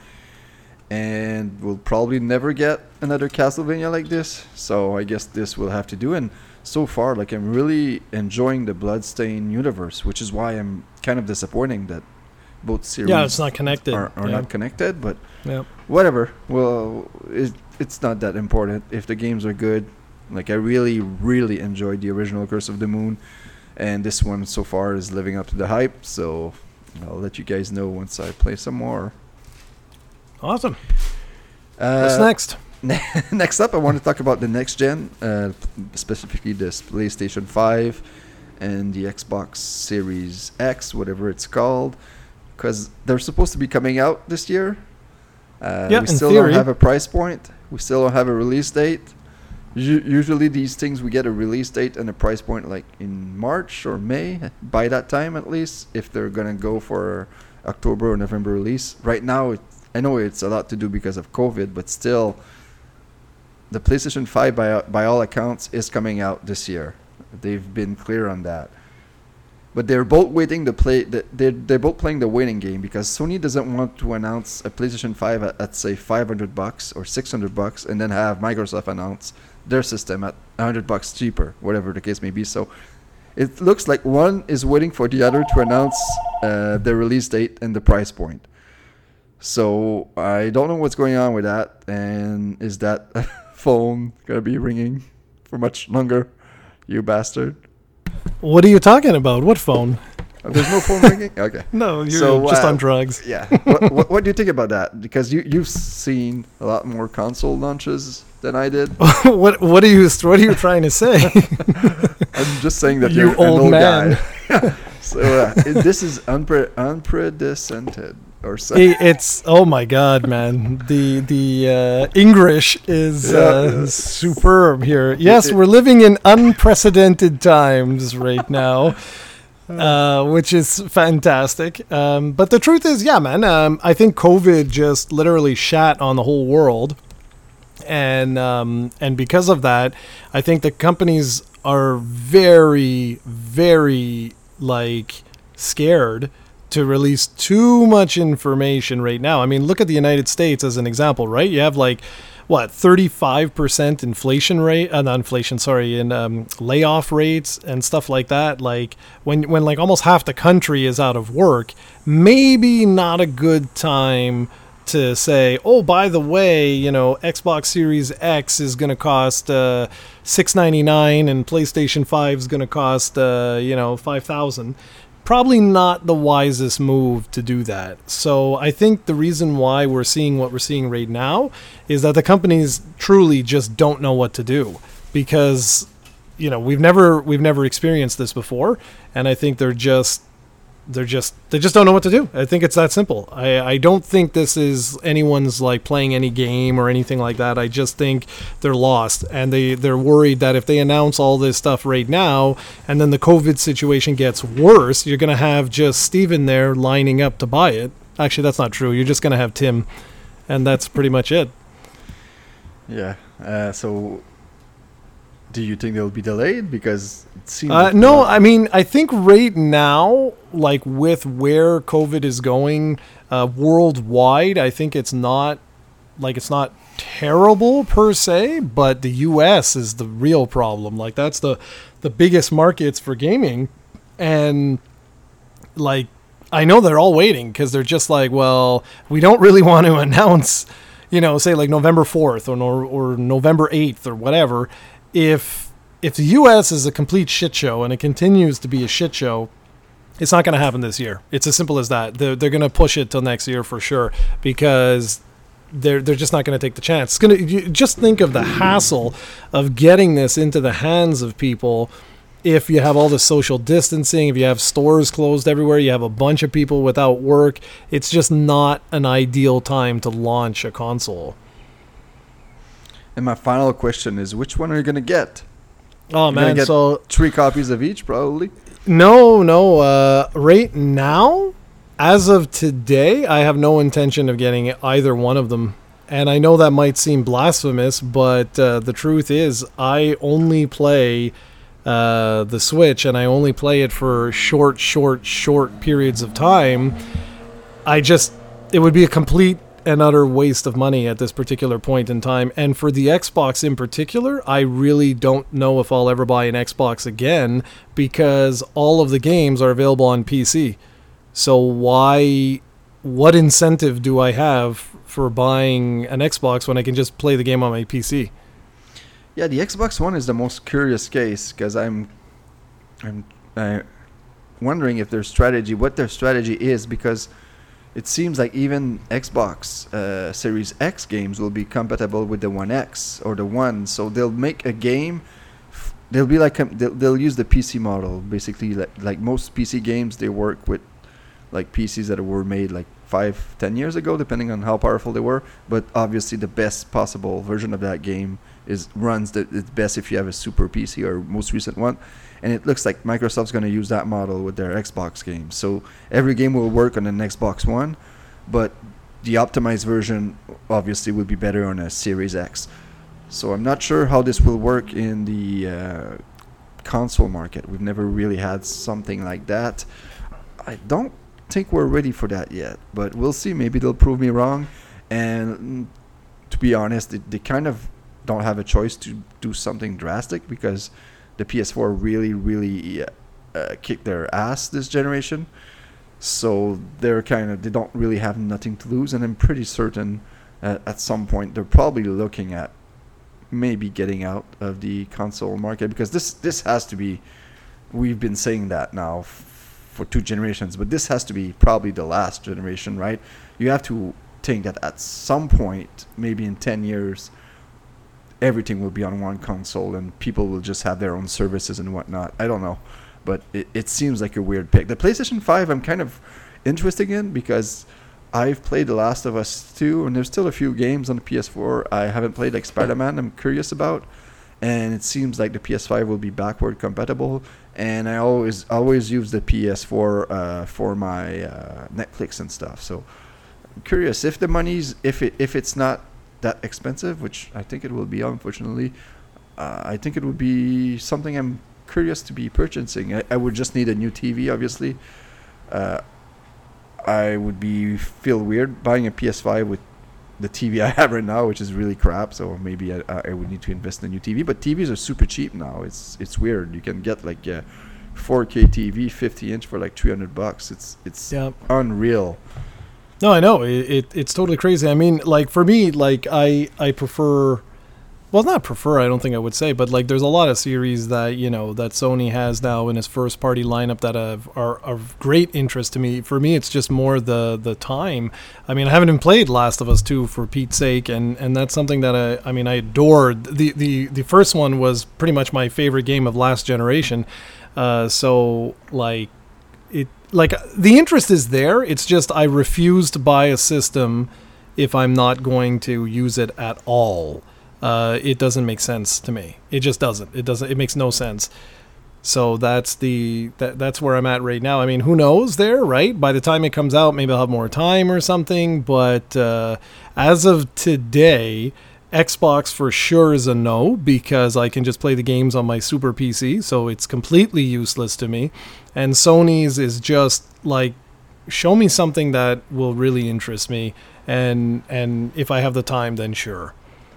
And we'll probably never get another Castlevania like this. So I guess this will have to do. And so far, like, I'm really enjoying the Bloodstained universe, which is why I'm kind of disappointing that both series it's not connected. are not connected. But Yeah. whatever. Well, it's not that important. If the games are good, like, I really, really enjoyed the original Curse of the Moon. And this one so far is living up to the hype. So I'll let you guys know once I play some more. Awesome. What's next? Next up, I want to talk about the next gen, specifically this PlayStation 5 and the Xbox Series X, whatever it's called, because they're supposed to be coming out this year. We still don't have a price point. We still don't have a release date. Usually these things, we get a release date and a price point like in March or May, by that time at least, if they're going to go for October or November release. Right now, I know it's a lot to do because of COVID, but still, the PlayStation 5, by all accounts, is coming out this year. They've been clear on that. But they're both waiting to play. They're both playing the waiting game because Sony doesn't want to announce a PlayStation 5 at say $500 or $600, and then have Microsoft announce their system at $100 cheaper, whatever the case may be. So it looks like one is waiting for the other to announce the release date and the price point. So I don't know what's going on with that, and is that phone gonna be ringing for much longer, you bastard? What are you talking about? What phone? There's no phone ringing? Okay. No, you're just on drugs. Yeah. What do you think about that? Because you've seen a lot more console launches than I did. What are you trying to say? I'm just saying that you you're an old man. Guy. So this is unprecedented. It's oh my god, man! The English is superb here. Yes, we're living in unprecedented times right now, which is fantastic. But the truth is, yeah, man. I think COVID just literally shat on the whole world, and because of that, I think the companies are very, very scared to release too much information right now. I mean, look at the United States as an example, right? You have 35% inflation rate, not inflation, sorry, in layoff rates and stuff like that. Like when almost half the country is out of work, maybe not a good time to say, oh, by the way, Xbox Series X is going to cost $699 and PlayStation 5 is going to cost $5,000. Probably not the wisest move to do that. So I think the reason why we're seeing what we're seeing right now is that the companies truly just don't know what to do, because we've never experienced this before, and I think they just don't know what to do. I think it's that simple. I don't think this is anyone's playing any game or anything like that. I just think they're lost, and they're worried that if they announce all this stuff right now and then the COVID situation gets worse, you're going to have just Steven there lining up to buy it. Actually, that's not true. You're just going to have Tim, and that's pretty much it. Yeah. So do you think they'll be delayed? Because it seems no. I mean, I think right now, with where COVID is going worldwide, I think it's not terrible per se, but the U.S. is the real problem. That's the biggest markets for gaming, and I know they're all waiting because they're just well, we don't really want to announce, say November 4th or November 8th or whatever. If the U.S. is a complete shit show and it continues to be a shit show, it's not going to happen this year. It's as simple as that. They're going to push it till next year for sure, because they're just not going to take the chance. Just think of the hassle of getting this into the hands of people. If you have all the social distancing, if you have stores closed everywhere, you have a bunch of people without work, it's just not an ideal time to launch a console. And my final question is, which one are you going to get? Oh, man, so 3 copies of each, probably? No. Right now, as of today, I have no intention of getting either one of them. And I know that might seem blasphemous, but the truth is I only play the Switch, and I only play it for short periods of time. it would be a complete and utter waste of money at this particular point in time. And for the Xbox in particular, I really don't know if I'll ever buy an Xbox again because all of the games are available on PC. So what incentive do I have for buying an Xbox when I can just play the game on my PC? Yeah, the Xbox One is the most curious case because I'm wondering if what their strategy is, because it seems like even Xbox Series X games will be compatible with the One X or the One, so they'll make a game. They'll be like they'll use the PC model basically. Like most PC games, they work with like PCs that were made like 5-10 years ago, depending on how powerful they were. But obviously, the best possible version of that game runs the best if you have a super PC or most recent one. And it looks like Microsoft's going to use that model with their Xbox games. So every game will work on an Xbox One, but the optimized version obviously will be better on a Series X. So I'm not sure how this will work in the console market. We've never really had something like that. I don't think we're ready for that yet, but we'll see. Maybe they'll prove me wrong. And to be honest, they kind of don't have a choice to do something drastic because the PS4 really kicked their ass this generation. So they don't really have nothing to lose, and I'm pretty certain at some point they're probably looking at maybe getting out of the console market, because this has to be, we've been saying that now for 2 generations, but this has to be probably the last generation, right? You have to think that at some point, maybe in 10 years, everything will be on one console and people will just have their own services and whatnot. I don't know, but it seems like a weird pick. The PlayStation 5 I'm kind of interested in because I've played The Last of Us 2, and there's still a few games on the PS4 I haven't played, like Spider-Man I'm curious about, and it seems like the PS5 will be backward compatible, and I always use the PS4 for my Netflix and stuff. So I'm curious if if it's not that expensive, which I think it will be, unfortunately. I think it would be something I'm curious to be purchasing. I would just need a new TV, obviously. I would feel weird buying a PS5 with the TV I have right now, which is really crap. So maybe I would need to invest in a new TV. But TVs are super cheap now. It's weird. You can get like a 4K TV, 50-inch for like $300. It's unreal. No, I know. It's totally crazy. I mean, like, for me, like, I prefer... Well, not prefer, I don't think I would say, but, like, there's a lot of series that, that Sony has now in its first-party lineup that are of great interest to me. For me, it's just more the time. I mean, I haven't even played Last of Us 2, for Pete's sake, and that's something that I adored. The first one was pretty much my favorite game of last generation. So, like... the interest is there. It's just I refuse to buy a system if I'm not going to use it at all. It doesn't make sense to me. It just doesn't. It makes no sense. So that's where I'm at right now. I mean, who knows there, right? By the time it comes out, maybe I'll have more time or something. But as of today, Xbox for sure is a no, because I can just play the games on my super PC, so it's completely useless to me. And Sony's is just like, show me something that will really interest me, and if I have the time, then sure.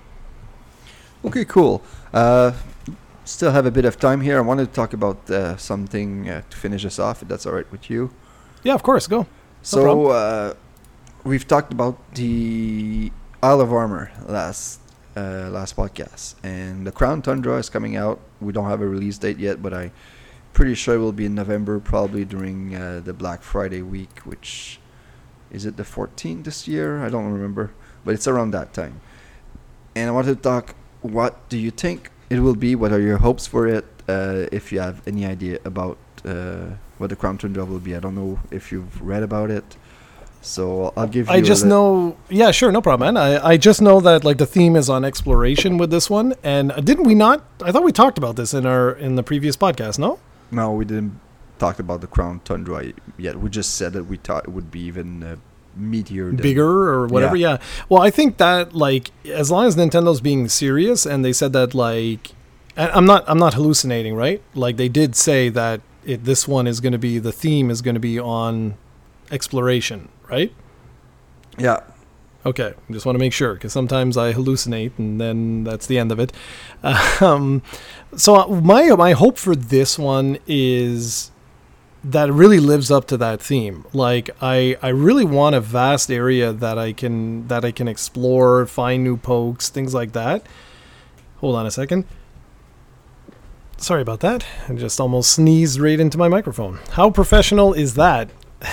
Okay, cool. Still have a bit of time here. I wanted to talk about something to finish us off, if that's all right with you. Yeah, of course, go. So we've talked about the Isle of Armor last podcast, and the Crown Tundra is coming out. We don't have a release date yet, but I'm pretty sure it will be in November, probably during the Black Friday week, which is it the 14th this year? I don't remember, but it's around that time. And I wanted to talk, what do you think it will be? What are your hopes for it? If you have any idea about what the Crown Tundra will be. I don't know if you've read about it. So I'll give you... I just know... Yeah, sure, no problem, man. I just know that, like, the theme is on exploration with this one. And didn't we not... I thought we talked about this in the previous podcast, no? No, we didn't talk about the Crown Tundra yet. We just said that we thought it would be even meatier. Bigger or whatever, yeah. Well, I think that, like, as long as Nintendo's being serious, and they said that, like... I'm not hallucinating, right? Like, they did say that this one is going to be... The theme is going to be on... exploration, right? Yeah. Okay, just want to make sure because sometimes I hallucinate and then that's the end of it. Um, so my hope for this one is that it really lives up to that theme. Like I really want a vast area that I can explore, find new pokes, things like that. Hold on a second. Sorry about that. I just almost sneezed right into my microphone. How professional is that?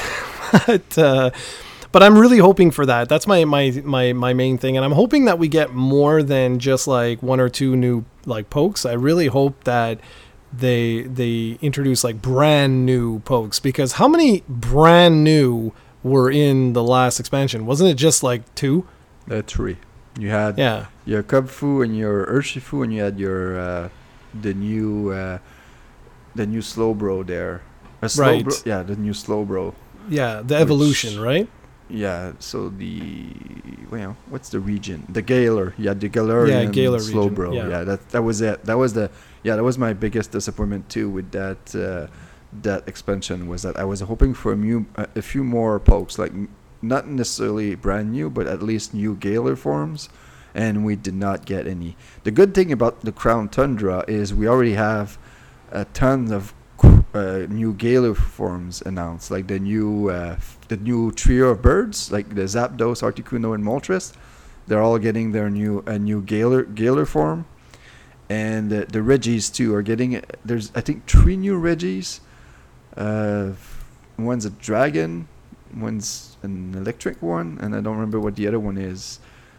But I'm really hoping for that. That's my main thing, and I'm hoping that we get more than just like one or two new like pokes. I really hope that they introduce like brand new pokes, because how many brand new were in the last expansion? Wasn't it just like 2? 3. You had Yeah. your Cubfu and your Urshifu, and you had your the new Slowbro there. Right. Yeah, the new Slowbro. Yeah, the evolution, right? Yeah, so what's the region? The Galar. Yeah, the Galarian Galar Slowbro. region, yeah. Yeah, that was it. That was my biggest disappointment too with that expansion, was that I was hoping for a few more pokes, like not necessarily brand new, but at least new Galar forms, and we did not get any. The good thing about the Crown Tundra is we already have a ton of new Galar forms announced, like the new trio of birds, like the Zapdos, Articuno, and Moltres. They're all getting their new Galar form, and the Regis too are getting. There's I think 3 new Regis. One's a dragon, one's an electric one, and I don't remember what the other one is.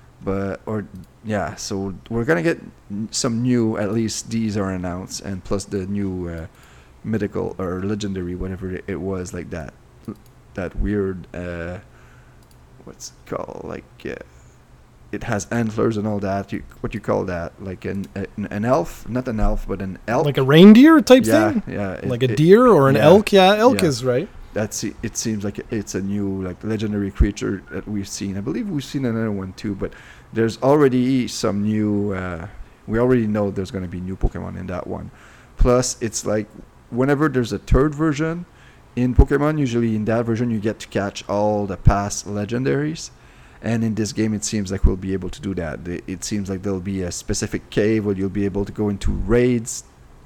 So we're gonna get some new. At least these are announced, and plus the new mythical or legendary, whatever it was, like that weird what's it called, like it has antlers and all that. What you call that, like an elf, not an elf but an elk, Like a reindeer type thing, like a deer or an elk. Elk is right. It seems like it's a new like legendary creature that we've seen. I believe we've seen another one too, but there's already some new we already know there's going to be new Pokemon in that one. Plus it's like whenever there's a third version in Pokemon, usually in that version you get to catch all the past legendaries, and in this game it seems like we'll be able to do that. It seems like there'll be a specific cave where you'll be able to go into raids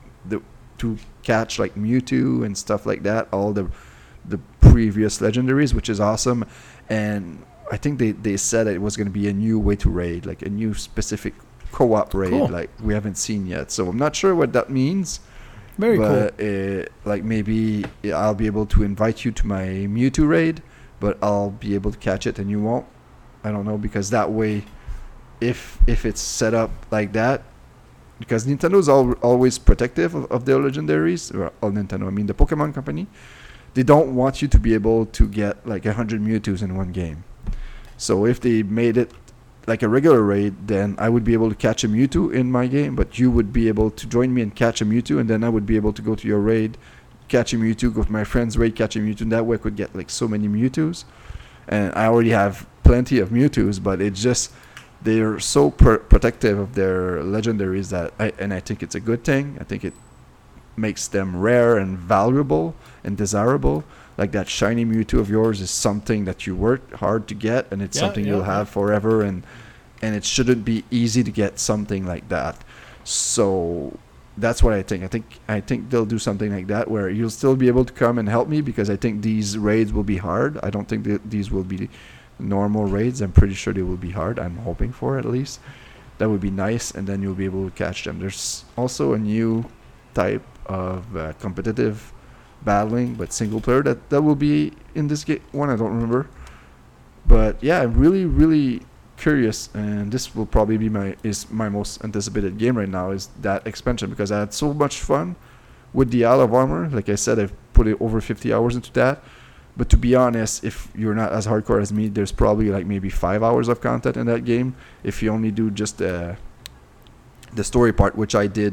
to catch like Mewtwo and stuff like that, all the previous legendaries, which is awesome. And I think they said it was going to be a new way to raid, like a new specific co-op raid. Cool. Like we haven't seen yet, so I'm not sure what that means. Very cool. Like maybe I'll be able to invite you to my Mewtwo raid, but I'll be able to catch it and you won't. I don't know, because that way, if it's set up like that, because Nintendo's always protective of their legendaries. Well, Nintendo, I mean the Pokemon company, they don't want you to be able to get like 100 Mewtwo's in one game. So if they made it like a regular raid, then I would be able to catch a Mewtwo in my game, but you would be able to join me and catch a Mewtwo, and then I would be able to go to your raid, catch a Mewtwo, go to my friend's raid, catch a Mewtwo, and that way I could get like so many Mewtwo's. And I already have plenty of Mewtwo's, but it's just they're so protective of their legendaries that I think it's a good thing. I think it makes them rare and valuable and desirable. Like that shiny Mewtwo of yours is something that you worked hard to get, and it's something you'll have forever, and it shouldn't be easy to get something like that. So that's what I think. I think they'll do something like that where you'll still be able to come and help me, because I think these raids will be hard. I don't think these will be normal raids. I'm pretty sure they will be hard. I'm hoping for, at least. That would be nice, and then you'll be able to catch them. There's also a new type of competitive battling, but single player that will be in this one. I don't remember, but yeah, I'm really curious, and this will probably be my most anticipated game right now, is that expansion, because I had so much fun with the Isle of Armor. Like I said, I've put over 50 hours into that, but to be honest, if you're not as hardcore as me, there's probably like maybe 5 hours of content in that game if you only do just the story part, which I did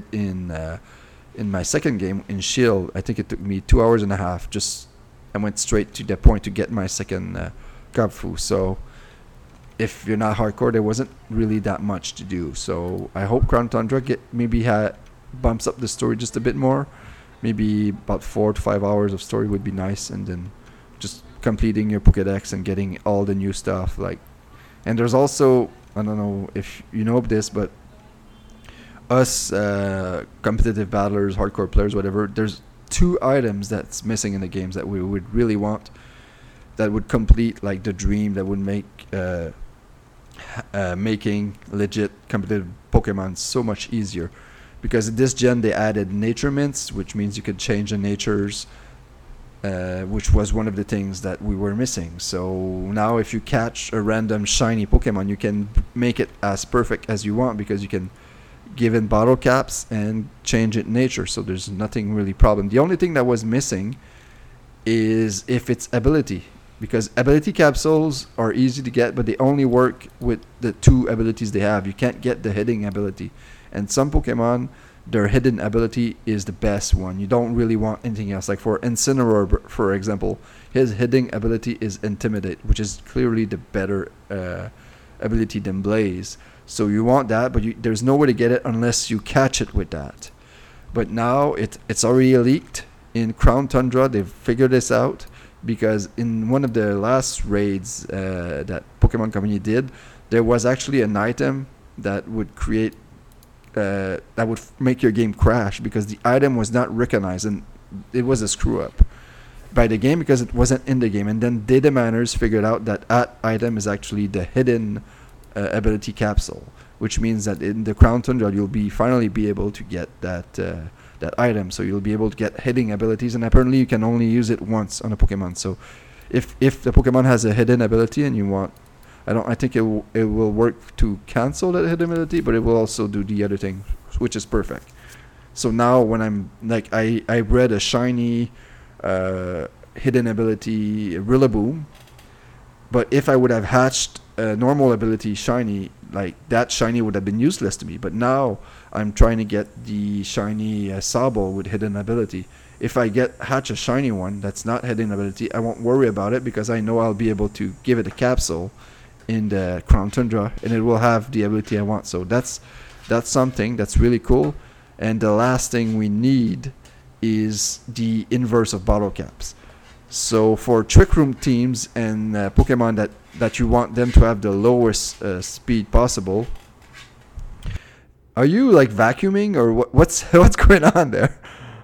in my second game in Shield. I think it took me 2 hours and a half. I went straight to the point to get my second Cubfu. So if you're not hardcore, there wasn't really that much to do. So I hope Crown Tundra bumps up the story just a bit more. Maybe about 4 to 5 hours of story would be nice, and then just completing your Pokédex and getting all the new stuff. Like, and there's also, I don't know if you know this, but us competitive battlers, hardcore players, whatever, there's 2 items that's missing in the games that we would really want, that would complete like the dream, that would make making legit competitive Pokemon so much easier. Because this gen they added nature mints, which means you could change the natures, which was one of the things that we were missing. So now if you catch a random shiny Pokemon, you can make it as perfect as you want, because you can give in bottle caps and change it nature. So there's nothing really problem. The only thing that was missing is if it's ability, because ability capsules are easy to get, but they only work with the 2 abilities they have. You can't get the hitting ability. And some Pokemon, their hidden ability is the best one. You don't really want anything else. Like for Incineroar, for example, his hidden ability is Intimidate, which is clearly the better ability than Blaze. So you want that, but there's no way to get it unless you catch it with that. But now it's already leaked in Crown Tundra. They've figured this out, because in one of the last raids that Pokemon Company did, there was actually an item that would create that would make your game crash, because the item was not recognized, and it was a screw up by the game because it wasn't in the game. And then data miners figured out that item is actually the hidden ability capsule, which means that in the Crown Tundra you'll finally be able to get that item. So you'll be able to get hidden abilities, and apparently you can only use it once on a Pokemon. So if the Pokemon has a hidden ability and you want, I think it will work to cancel that hidden ability, but it will also do the other thing, which is perfect. So now when I'm like, I bred a shiny hidden ability Rillaboom, but if I would have hatched a normal ability shiny, like that shiny would have been useless to me. But now I'm trying to get the shiny Sabo with hidden ability. If I hatch a shiny one that's not hidden ability, I won't worry about it, because I know I'll be able to give it a capsule in the Crown Tundra, and it will have the ability I want. So that's something that's really cool. And the last thing we need is the inverse of bottle caps. So for Trick Room teams and Pokemon that you want them to have the lowest speed possible, are you like vacuuming, or what's going on there?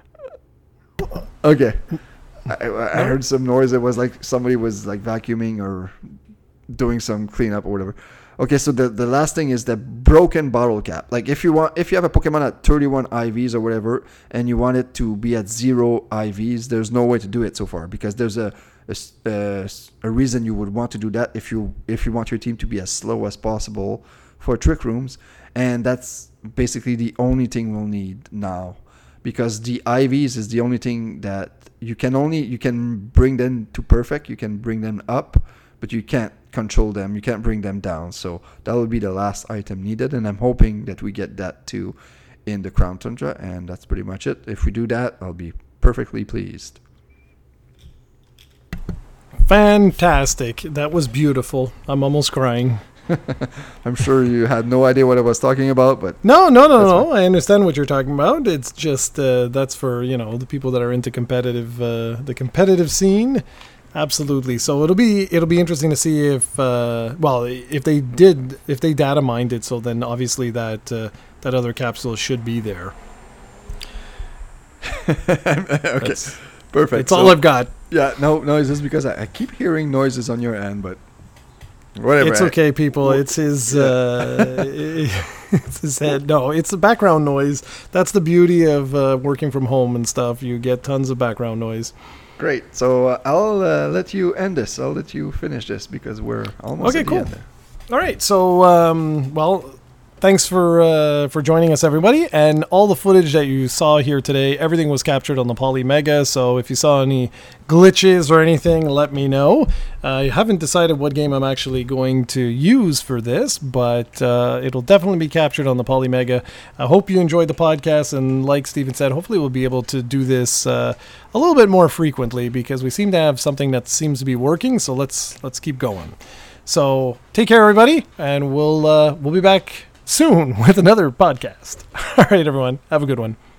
Okay, I heard some noise. It was like somebody was like vacuuming or doing some cleanup or whatever. Okay, so the last thing is the broken bottle cap. Like if you have a Pokemon at 31 IVs or whatever, and you want it to be at 0 IVs, there's no way to do it so far, because there's a reason you would want to do that if you want your team to be as slow as possible for Trick Rooms, and that's basically the only thing we'll need now, because the IVs is the only thing that you can bring them to perfect, you can bring them up, but you can't control them, you can't bring them down. So that will be the last item needed, and I'm hoping that we get that too in the Crown Tundra, and that's pretty much it. If we do that, I'll be perfectly pleased. Fantastic. That was beautiful. I'm almost crying. I'm sure you had no idea what I was talking about, but no. I understand what you're talking about. It's just that's for the people that are into the competitive scene. Absolutely. So it'll be interesting to see if they data mined it. So then obviously that other capsule should be there. Okay, perfect. It's all I've got. Yeah, no, it's just because I keep hearing noises on your end, but whatever. It's okay, people. It's his it's his head. No, it's the background noise. That's the beauty of working from home and stuff. You get tons of background noise. Great. So I'll let you end this. I'll let you finish this, because we're almost at the end there. All right. So, thanks for joining us, everybody. And all the footage that you saw here today, everything was captured on the Polymega. So if you saw any glitches or anything, let me know. I haven't decided what game I'm actually going to use for this, but it'll definitely be captured on the Polymega. I hope you enjoyed the podcast, and like Steven said, hopefully we'll be able to do this a little bit more frequently, because we seem to have something that seems to be working. So let's keep going. So take care, everybody, and we'll be back soon with another podcast. All right, everyone. Have a good one.